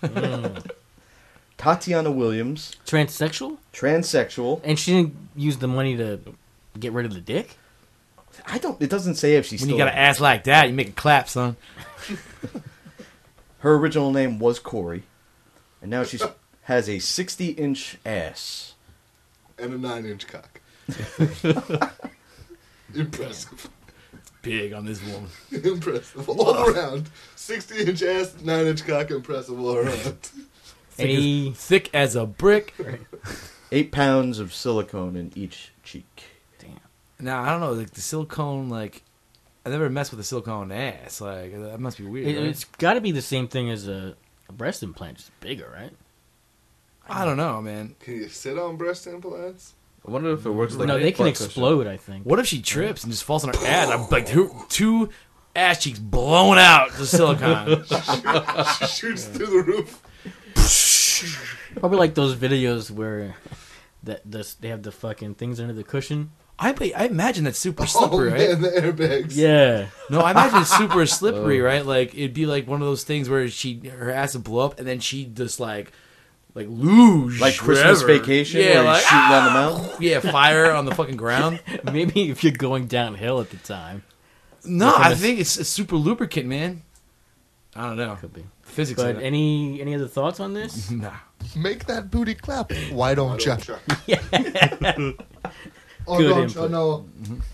Tatiana Williams, Transsexual? transsexual. And she didn't use the money to get rid of the dick? It doesn't say if she's When still. you got an ass like that, you make it clap, son. Her original name was Corey, and now she has a 60-inch ass. And a 9-inch cock. Impressive. Big on this woman. Impressive. All around. 60-inch ass, 9-inch cock, impressive all around. Any Thick as a brick. 8 pounds of silicone in each cheek. Now I don't know, like the silicone, like I never messed with a silicone ass. Like that must be weird. right? it's got to be the same thing as a breast implant, just bigger, right? I don't know, man. Can you sit on breast implants? I wonder if it works like No, a they can butt cushion. explode, I think. What if she trips and just falls on her ass? I'm like two ass cheeks blown out to silicone. Shoots through the roof. Probably like those videos where they have the fucking things under the cushion. I imagine that's super slippery, Oh, right? man, the airbags. Yeah. No, I imagine it's super slippery, right? Like it'd be like one of those things where her ass would blow up and then she'd just like luge, Like Christmas forever. Vacation, yeah, where you're like, shooting down the mountain? Yeah, fire on the fucking ground. Maybe if you're going downhill at the time. No, I think it's super lubricant, man. I don't know. Could be. Physics. But of it. any other thoughts on this? Nah. Make that booty clap. Why don't you? Oh, Good don't input. you know?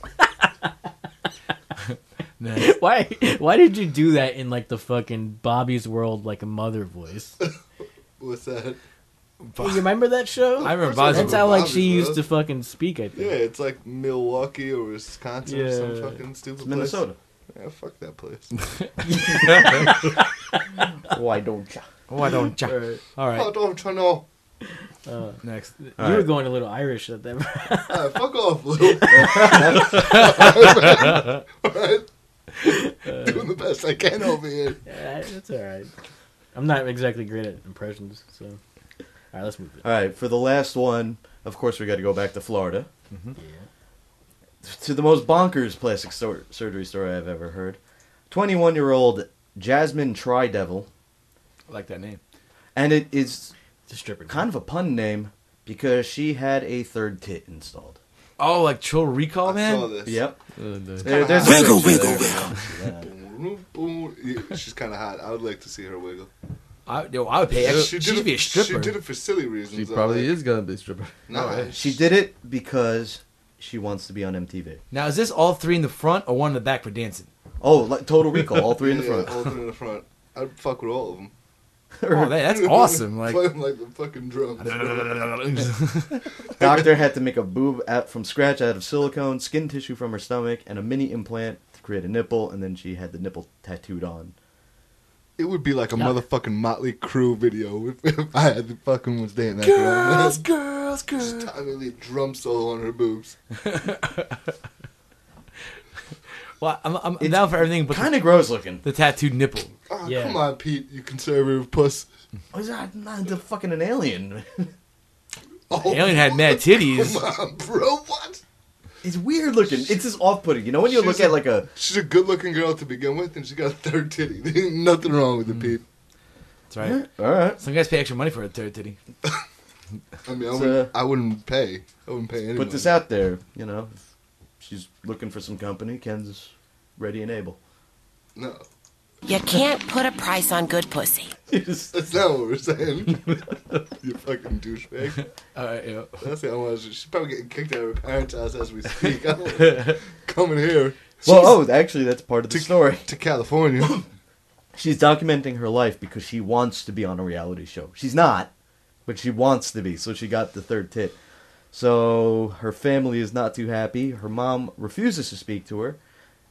Next. Why did you do that in like the fucking Bobby's World like a mother voice? What's that? You remember that show? I remember Bobby's That's World. how like Bobby's she used World. to fucking speak. I Yeah, think. it's like Milwaukee or Wisconsin or some Yeah. fucking stupid It's Minnesota. place. Yeah, fuck that place. Why don't ya? Why don't you? All Oh, right. don't you know? Next. You All were right. going a little Irish at that. Fuck off, Lou. Alright? Doing the best I can over here. Yeah, that's all right. I'm not exactly great at impressions, so. All right, let's move it. All right, for the last one, of course, we got to go back to Florida. Yeah. To the most bonkers plastic surgery story I've ever heard. 21-year-old Jasmine Tridevil, I like that name. and it is It's a stripper. kind of a pun name because she had a third tit installed. Oh, like Total Recall, I man? saw this. Yep. There's There's a Wiggle, picture wiggle, there. Boom, boom. Yeah, she's kind of hot. I would like to see her wiggle. I would pay extra. She should be a stripper. She did it for silly reasons. She though, probably like, is gonna be a stripper. Nah, She did it because she wants to be on MTV. Now, is this all three in the front or one in the back for dancing? Oh, like Total Recall, all three in the Yeah, front. all three in the front. I'd fuck with all of them. Oh, that's awesome. Like, Play 'em like the fucking drums. Doctor had to make a boob from scratch out of silicone, skin tissue from her stomach, and a mini implant to create a nipple, and then she had the nipple tattooed on. It would be like a Yeah. motherfucking Motley Crue video if I had the fucking was dating that girls, girl. girls, girls. Just tiny little drum solo on her boobs. Well, I'm down for everything but Kind of gross looking. the tattooed nipple. Oh, Yeah. come on, Pete, you conservative puss. Was that not the fucking an alien? Oh, Alien had mad titties. come on, bro, what? It's weird looking. It's just off-putting. You know when you look She's at like a... She's a good-looking girl to begin with, and she got a third titty. There ain't nothing wrong with it, Pete. That's right. All right. Some guys pay extra money for a third titty. I mean, So- I wouldn't pay. I wouldn't pay anyone. Put this out there. You know, if she's looking for some company, Ken's ready and able. No, You can't put a price on good pussy. that's not what we're saying. You fucking douchebag. All right, yeah. That's the only one. She's probably getting kicked out of her parents' house as we speak. I don't coming here Well, actually, that's part of the story. to California. She's documenting her life because she wants to be on a reality show. She's not, but she wants to be, so she got the third tit. So her family is not too happy. Her mom refuses to speak to her.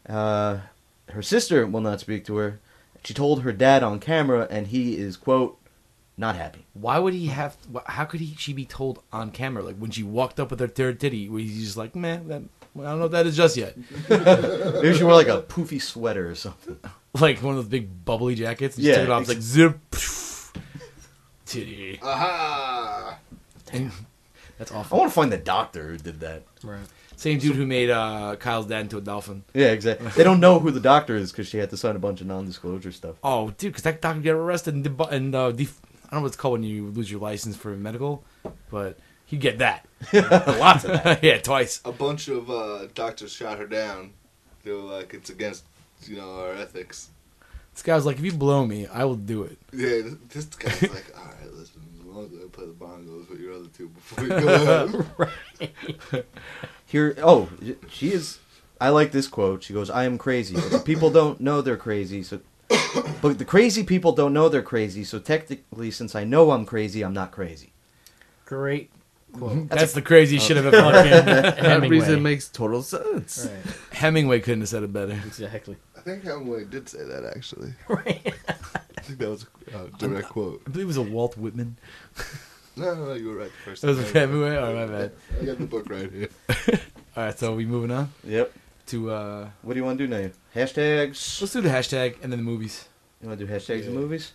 Her sister will not speak to her. She told her dad on camera, and he is, quote, not happy. Why would he have? How could she be told on camera? Like when she walked up with her third titty, where he's just like, man, I don't know what that is just yet. Maybe she wore like a poofy sweater or something. Like one of those big bubbly jackets. And she Yeah, took it off. It's like zip, titty. Aha! And that's I awful. want to find the doctor who did that. Right. Same dude who made Kyle's dad into a dolphin. Yeah, exactly. They don't know who the doctor is because she had to sign a bunch of non-disclosure stuff. Oh, dude, because that doctor got arrested and I don't know what it's called when you lose your license for medical, but he'd get that. Lots of that. Yeah, twice. A bunch of doctors shot her down. They were like, it's against, our ethics. This guy was like, if you blow me, I will do it. Yeah, this guy's like, all right, listen, as long as I play the bongos with your other two before you go out. She is. I like this quote. She goes, "I am crazy, but the people don't know they're crazy. But the crazy people don't know they're crazy. So technically, since I know I'm crazy, I'm not crazy." Great quote. That's the craziest shit I've ever heard. That Hemingway. reason makes total sense. Right. Hemingway couldn't have said it better. Exactly. I think Hemingway did say that, actually. Right. I think that was a direct quote. I believe it was a Walt Whitman. No, you were right the first It was time. a Hemingway? Oh, my bad. I got the book right here. All right, so we moving on Yep. to What do you want to do now? Hashtags. let's do the hashtag and then the movies. You want to do hashtags and movies?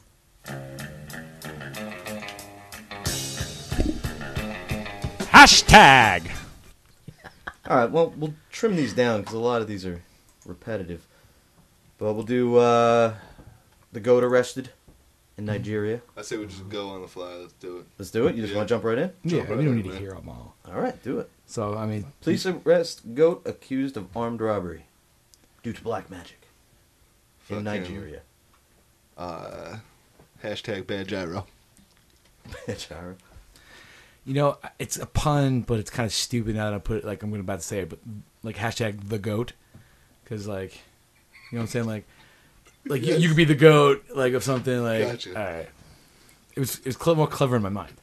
Hashtag. All right. Well, we'll trim these down because a lot of these are repetitive. But we'll do the goat arrested in Nigeria. I say we just go on the fly. Let's do it. Let's do it. You just want to jump right in? Yeah, we don't need to man. hear them all. All right, do it. So I mean, Police arrest goat accused of armed robbery due to black magic in Fucking- Nigeria. Hashtag bad gyro. Chara. You know, it's a pun, but it's kind of stupid now that I put it, like, I'm about to say it, but, like, hashtag the GOAT. Because, like, you know what I'm saying? Like you could be the GOAT, like, of something, like, Gotcha. all right. It was more clever in my mind.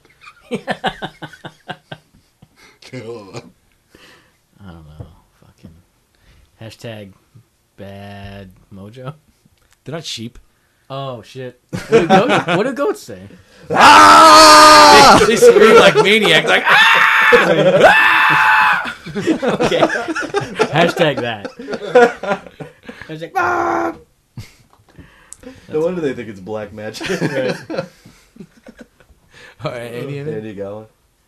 Hold on. I don't know. Fucking hashtag bad mojo. They're not sheep. Oh shit! What do goats say? They scream like maniacs, like, Okay. Hashtag that. Hashtag. No wonder they think it's black magic. Right. all right, Andy, There you go.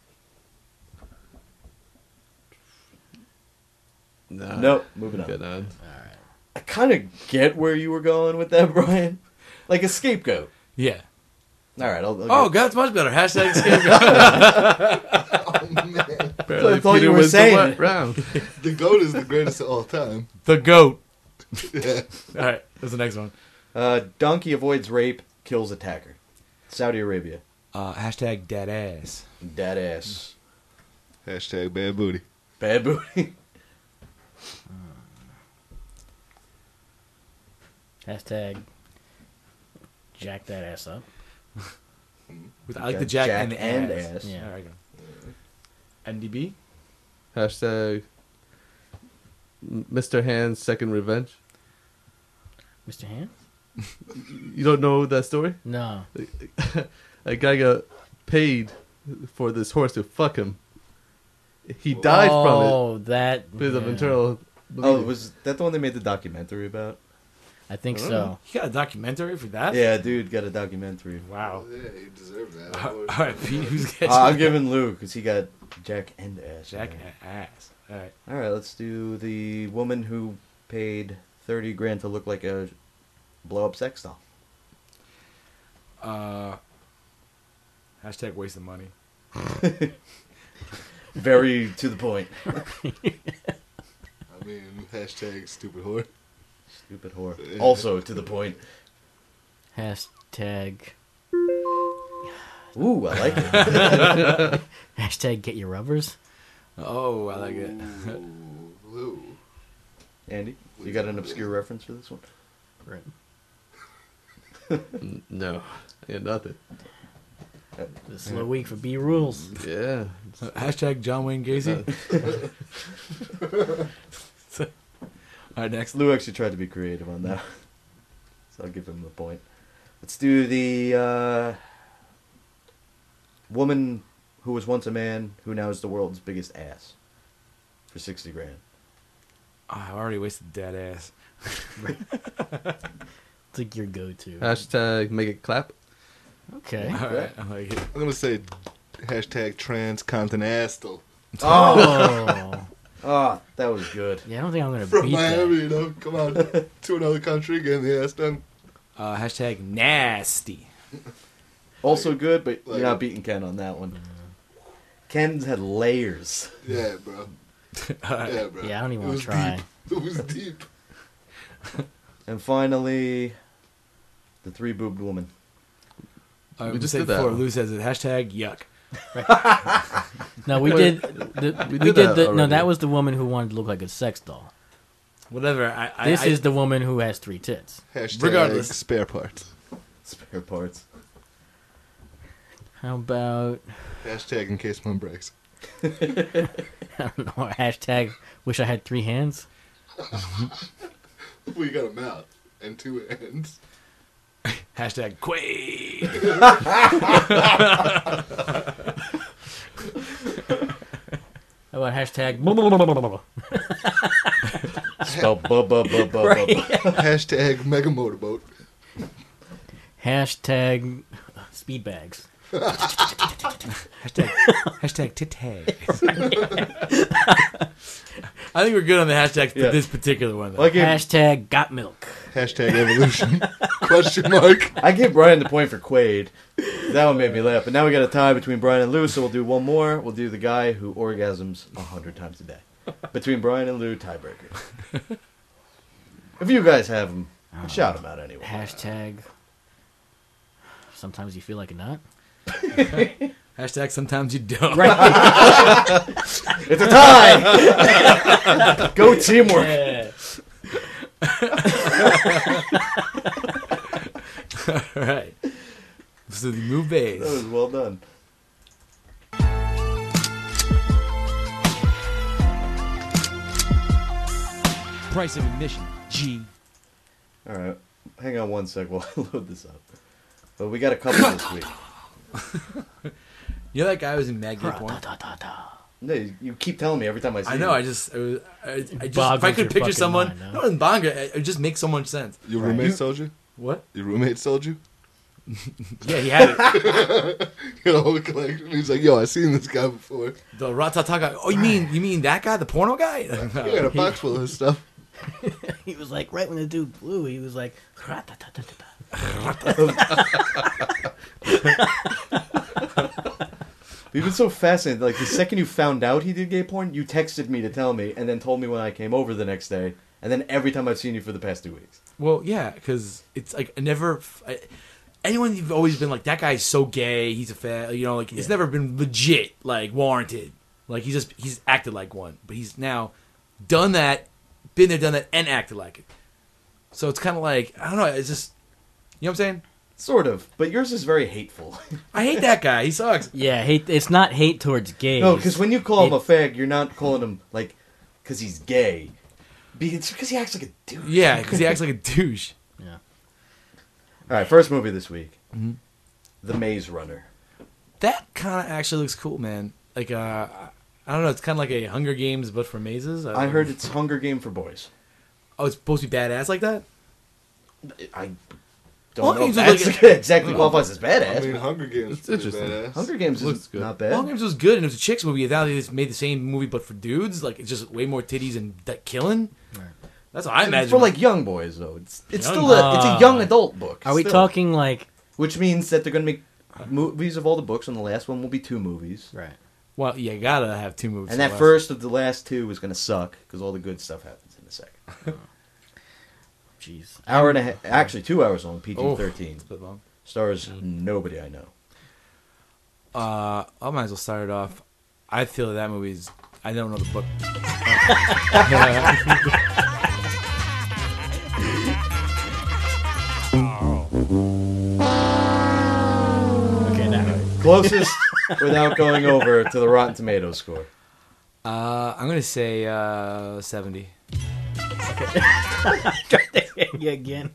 Nah, Nope, moving on. Good on. I kind of get where you were going with that, Brian. Like a scapegoat. Yeah. All right. I'll Oh, that's much better. Hashtag scapegoat. I thought you were saying. Round. The GOAT is the greatest of all time. The GOAT. Yeah. All right, what's the next one? Donkey avoids rape, kills attacker. Saudi Arabia. Hashtag dead ass. Dead ass. Hashtag bad booty. Bad booty. Hashtag jack that ass up. I like the jack, and and ass. ass. Yeah. All right, go. NDB? Hashtag Mr. Hand's second revenge. Mr. Hand? You don't know that story? No. A guy got paid for this horse to fuck him. He died from Oh, that. it because of yeah. internal Oh, bleeding. was that the one they made the documentary about? I think so. You got a documentary for that? Yeah, dude got a documentary. Wow. Yeah, he deserved that. All right, Pete, who's getting I'm giving Lou because he got jack and ass. jack and ass? All right. All right, let's do the woman who paid $30,000 to look like a blow-up sex doll. Hashtag wasting money. Very to the point. I mean, hashtag stupid whore. Stupid whore. Also to the point. Hashtag. Ooh, I like it. Hashtag get your rubbers. Oh, I like it. Lou. Andy, you got an obscure reference for this one? Right. No, I got nothing. The slow week for B rules. Yeah. Hashtag John Wayne Gacy. All right, next. Lou actually tried to be creative on that. So I'll give him the point. Let's do the woman who was once a man who now is the world's biggest ass for $60,000. Oh, I already wasted dead ass. It's like your go-to. Hashtag make it clap. Okay. All right, I like it. I'm gonna say hashtag transcontinental. Oh. Oh, that was good. Yeah, I don't think I'm gonna From beat Miami, that. you know, come on to another country, getting the ass done. Hashtag nasty. Also good, but Like- you're not beating Ken on that one. Ken's had layers. Yeah, bro. Yeah, bro. Yeah, I don't even It want was to try. deep. It was deep. And finally, the three-boobed woman. I We would just say did that before one. Lou says it. Hashtag yuck. No, we Wait, did. we We did did that the. No, already. that was the woman who wanted to look like a sex doll. Whatever. This is the woman who has 3 tits. Hashtag Regardless. spare parts. Spare parts. How about Hashtag in case one breaks. I don't know? Hashtag wish I had 3 hands. We got a mouth and 2 hands. Hashtag Quaid. How about hashtag? Spell bu-bu-bu-bu-bu. Hashtag mega motorboat. Hashtag speed bags. Hashtag titag. I think we're good on the hashtags for Yeah. this particular one. Though. Well, I gave, Hashtag got milk. Hashtag evolution. Question mark. I gave Brian the point for Quaid. That one made me laugh. But now we got a tie between Brian and Lou, so we'll do one more. We'll do the guy who orgasms 100 times a day. Between Brian and Lou, tiebreaker. If you guys have them, shout them out anyway. Hashtag. Sometimes you feel like a nut. Hashtag sometimes you don't. It's a tie. Go teamwork. Yeah. All right. So the movies. That was well done. Price of admission, G. All right, hang on one sec while I load this up. But we got a couple this week. You know that guy who was in Mad Gay Porn? No, you keep telling me every time I see. I know. it. I just if I Boggles could your picture fucking someone, mind, huh? no, in Banga, it just makes so much sense. Your roommate sold you? What? Your roommate sold you? Yeah, he had it. You know, collection. He's like, yo, I seen this guy before. The Ratata guy. Oh, you mean that guy, the porno guy? He had a box full of his stuff. He was like, right when the dude blew, he was like, We've been so fascinated. Like the second you found out he did gay porn, you texted me to tell me, and then told me when I came over the next day, and then every time I've seen you for the past 2 weeks. Well, yeah, because it's like anyone you've always been like that guy's so gay. He's a fan. You know, like it's never been legit, like warranted. Like he's acted like one, but he's now done that, been there, done that, and acted like it. So it's kind of like I don't know. It's just you know what I'm saying. Sort of, but yours is very hateful. I hate that guy. He sucks. yeah, hate. It's not hate towards gays. No, because when you call him a fag, you're not calling him like because he's gay. It's because he acts like a douche. Yeah, because he acts like a douche. Yeah. All right, first movie this week, Mm-hmm. The Maze Runner. That kind of actually looks cool, man. Like I don't know. It's kind of like a Hunger Games, but for mazes. I heard it's Hunger Game for boys. Oh, it's supposed to be badass like that. I don't know if Hunger that's Games was exactly qualifies as badass. I mean, Hunger Games It's is pretty interesting. badass. Hunger Games Looks is good. not bad. Hunger Games was good, and it was a chicks movie. Now they just made the same movie, but for dudes. Like it's just way more titties and killing. Right. That's what I It's imagine. for like young boys though. It's Young- still it's a young adult book. Are we still. talking like Which means that they're going to make movies of all the books, and the last one will be 2 movies. right? well, you gotta have 2 movies. And that first of the last 2 is going to suck because all the good stuff happens in the second. Jeez. Hour and a half, actually 2 hours long, PG-13. Oh, it's a bit long. Stars nobody I know. I might as well start it off. I feel that movie's. I don't know the book. Okay, now. Closest without going over to the Rotten Tomatoes score. I'm gonna say 70. Yeah, again.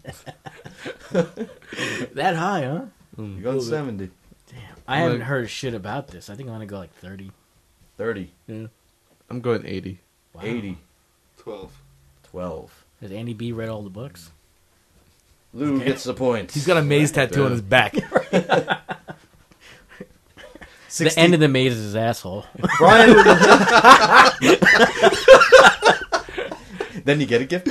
That high, huh? You're going 70. I haven't heard shit about this. I think I'm gonna go like 30. 30. Yeah. I'm going 80. Wow. 80. 12. 12. Has Andy B read all the books? Lou gets the point. He's got a maze tattoo on his back. The end of the maze is his asshole. Brian. Then you get a gift.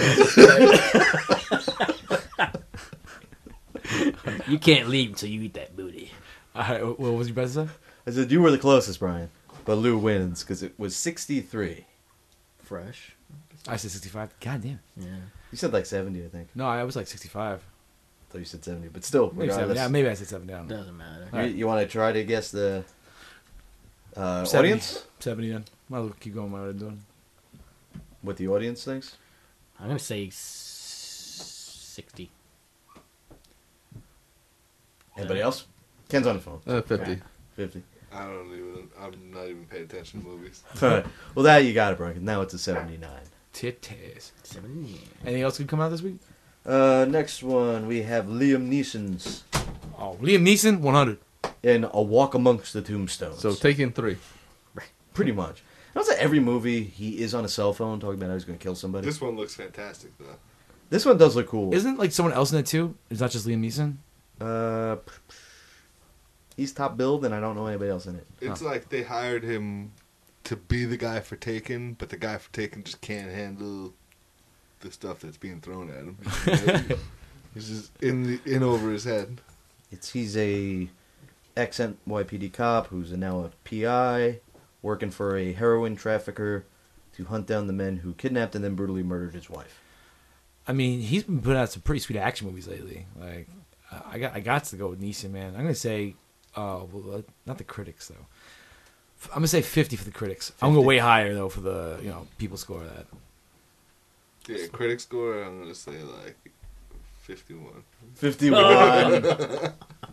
You can't leave until you eat that booty. All right, what was your best say? I said you were the closest, Brian, but Lou wins because it was 63. Fresh. I said 65. God damn. Yeah. You said like 70, I think. No, I was like 65. I thought you said 70, but still, Maybe 70. regardless. Yeah, maybe I said 70. I don't know. Doesn't matter. You want to try to guess the 70. audience? 70 then. Might as well keep going what I'm doing. What the audience thinks? I'm gonna say 60. Anybody else? Ken's on the phone. 50. 50. I'm not even paying attention to movies. Well, that you got it, Brian. Now it's a 79. Titties. 70. Anything else could come out this week? Next one, we have Liam Neeson's Oh, Liam Neeson, 100. in A Walk Amongst the Tombstones. So Taken 3. Pretty much. That's like every movie he is on a cell phone talking about how he's going to kill somebody. This one looks fantastic, though. This one does look cool. Isn't like someone else in it too? It's not just Liam Neeson? He's top billed, and I don't know anybody else in it. It's like they hired him to be the guy for Taken, but the guy for Taken just can't handle the stuff that's being thrown at him. He's just in over his head. He's a ex-NYPD cop who's now a PI working for a heroin trafficker to hunt down the men who kidnapped and then brutally murdered his wife. I mean, he's been putting out some pretty sweet action movies lately. Like, I got to go with Neeson, man. I'm gonna say Oh, well, not the critics though. I'm gonna say 50 for the critics. I'm gonna go way higher though for the people score of that. Yeah, critic score. I'm gonna say like 51. 51.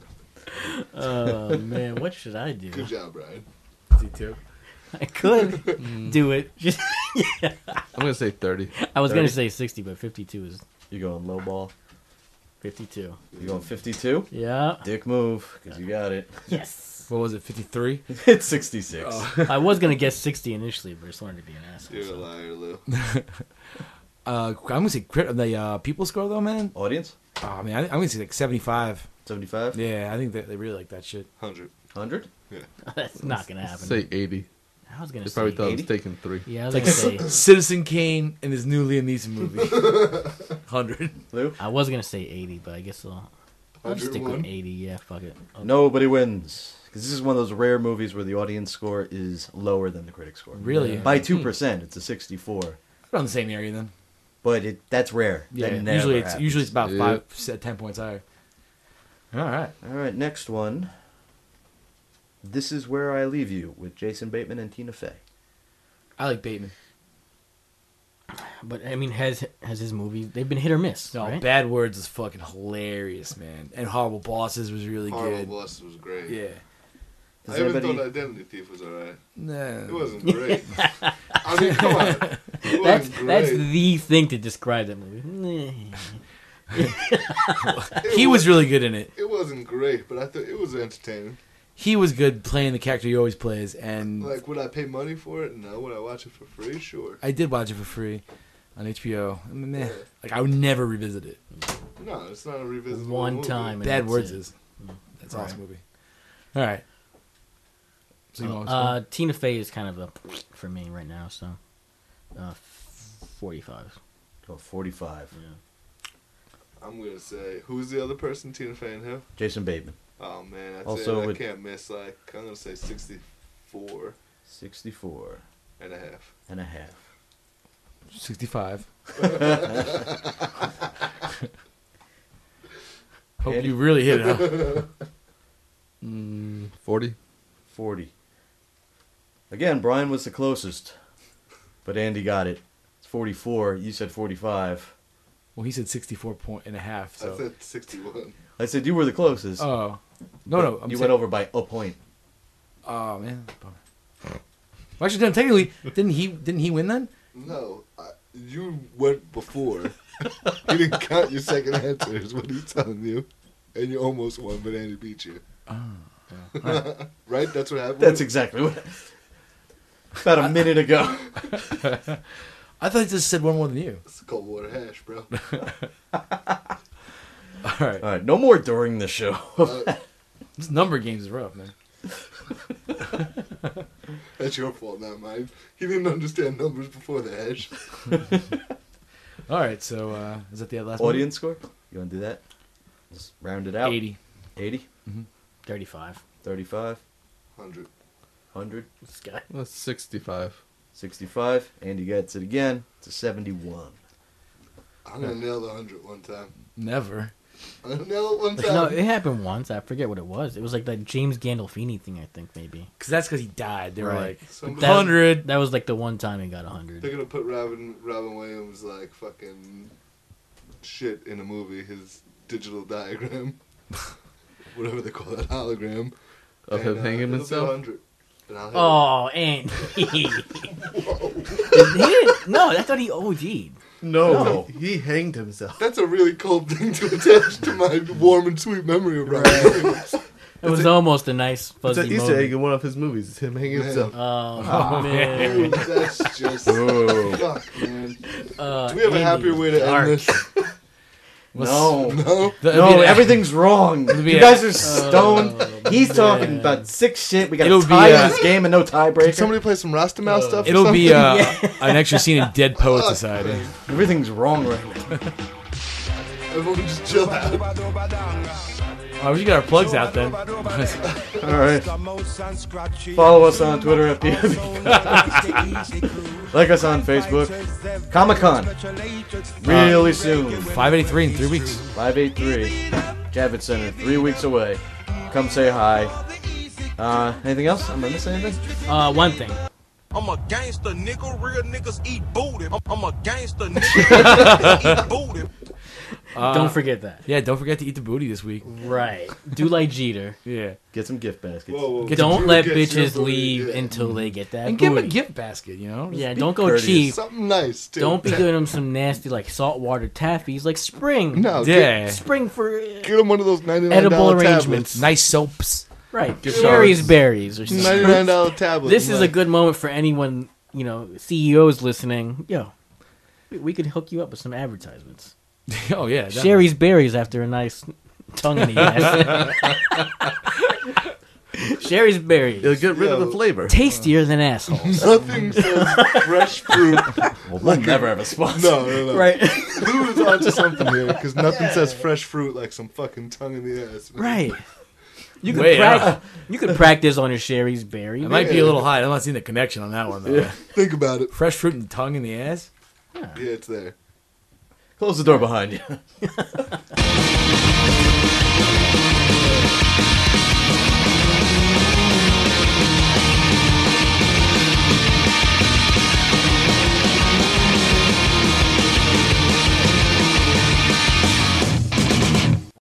Oh man, what should I do? Good job, Brian. C2. I could do it. Just yeah. I'm gonna say 30. I was 30? gonna say 60, but 52 is You going low ball? 52. You going 52? Yeah. Dick move, because you got it. Yes. What was it? 53. It's 66. I was gonna guess 60 initially, but I just wanted to be an asshole. You're a liar, Lou. I'm gonna say the people score though, man. Audience? Oh man, I'm gonna say like 75. 75? Yeah, I think they really like that shit. 100. 100? Yeah. That's not gonna happen. Say 80. I was gonna They say probably thought 80? it was taking 3. Yeah, I was It's gonna like say. Citizen Kane and his new Liam Neeson movie. 100. Lou? I was gonna say 80, but I guess I'll just stick with 101? 80. Yeah, fuck it. Nobody wins. Because this is one of those rare movies where the audience score is lower than the critic score. Really? By 2%. It's a 64. Around the same area then. But that's rare. Yeah. That never Usually happens. it's about Yeah. 10 points higher. All right. All right, next one. This Is Where I Leave You with Jason Bateman and Tina Fey. I like Bateman. But I mean, has his movie? They've been hit or miss. No, right? Bad Words is fucking hilarious, man. And Horrible Bosses was really Horrible good. Boss was great. Yeah. Does I even anybody- thought Identity Thief was alright. Nah. It wasn't great. I mean, come on. It That's wasn't that's great. the thing to describe that movie. He was really good in it. It wasn't great, but I thought it was entertaining. He was good playing the character he always plays, and Like, would I pay money for it? No. Would I watch it for free? Sure. I did watch it for free on HBO. I mean, meh. Like I would never revisit it. No, it's not a revisit. One time. and Bad that's Words it. is. That's an awesome movie. All right. So you want to Uh, Tina Fey is kind of a for me right now. So, 45. Oh, 45. Yeah. I'm gonna say, who's the other person? Tina Fey and who? Jason Bateman. Oh man, I'd Also say I with- can't miss. Like, I'm gonna say 64 64 and a half. and a half. 65. Hope you really hit it. Huh? 40. 40. Again, Brian was the closest, but Andy got it. It's 44. You said 45. Well, he said 64.5. I So. said 61. I said you were the closest. Oh. No. You went over by a point. Oh man. Bummer. Well, actually, then, technically, didn't he win then? No, you went before. You didn't count your second answer, is what he's telling you. And you almost won, but Andy beat you. Oh. Right? That's what happened? That's exactly what. About a minute ago. I thought he just said one more than you. It's cold water hash, bro. All right. All right, no more during the show. This number games is rough, man. That's your fault, not mine. He didn't understand numbers before the hash. All right, so is that the last Audience score? You want to do that? Let's round it out. 80. 80? 35. 35? 100. 100? This guy. That's 65. 65. Andy gets it again. It's a 71. I'm going to nail the 100 one time. Never. I'm going to nail it one time. No, it happened once. I forget what it was. It was like that James Gandolfini thing, I think, maybe. Because he died. They were Right. like, Somebody- 100. That was like the one time he got 100. They're going to put Robin Williams, like, fucking shit in a movie. His digital diagram. Whatever they call that, hologram. Of him hanging it'll be himself? 100. And I'll hit Oh, Andy. No, I thought he OD'd. No, he hanged himself. That's a really cold thing to attach to my warm and sweet memory of Robin Williams. It was almost a nice It's fuzzy an Easter moment. egg in one of his movies. It's him hanging Man. himself. Oh, man. Dude, that's just Whoa. fuck, man. Uh, Do we have a Andy happier way to dark. end this? No. No? No, everything's wrong. You guys are stoned. He's talking about sick shit. We got It'll a be, tie in this game and no tiebreaker. Can somebody play some Rasta Mouse stuff? or It'll be something? an extra scene in Dead Poet Society. Everything's wrong right now. Everyone just chill out. Oh, we should get our plugs out then. All right. Follow us on Twitter at PFB. Like us on Facebook. Comic-Con. Really soon. 583 in 3 weeks. 583. Javits Center. 3 weeks away. Come say hi. Anything else? Am I missing anything? One thing. I'm a gangster, nigga. Real niggas eat booty. I'm a gangster, nigga. Eat booty. Don't forget that. Yeah, don't forget to eat the booty this week. Right. Do like Jeter. Yeah. Get some gift baskets. Don't let bitches leave until they get that And booty. give them a gift basket, you know? Yeah, Just don't be go courteous. cheap. Something nice, too. Don't be giving them some nasty, like, saltwater taffies, like Spring. No, Yeah. Spring for Get them one of those $99 edible tablets. arrangements. Nice soaps. Right. Give Sherry's them berries. Or something. $99 tablets. This is a good moment for anyone, you know, CEOs listening. Yo, we could hook you up with some advertisements. Oh, yeah. definitely. Sherry's berries after a nice tongue in the ass. Sherry's berries. It'll get rid of the flavor. Tastier than assholes. Nothing says fresh fruit. We'll never have a sponsor. No. Right. Lou is onto something here because nothing says fresh fruit like some fucking tongue in the ass. Man. Right. You could, Way out. you could practice on your Sherry's berry. It might be a little high. I'm not seeing the connection on that one, though. Think about it. Fresh fruit and tongue in the ass? Yeah, it's there. Close the door behind you.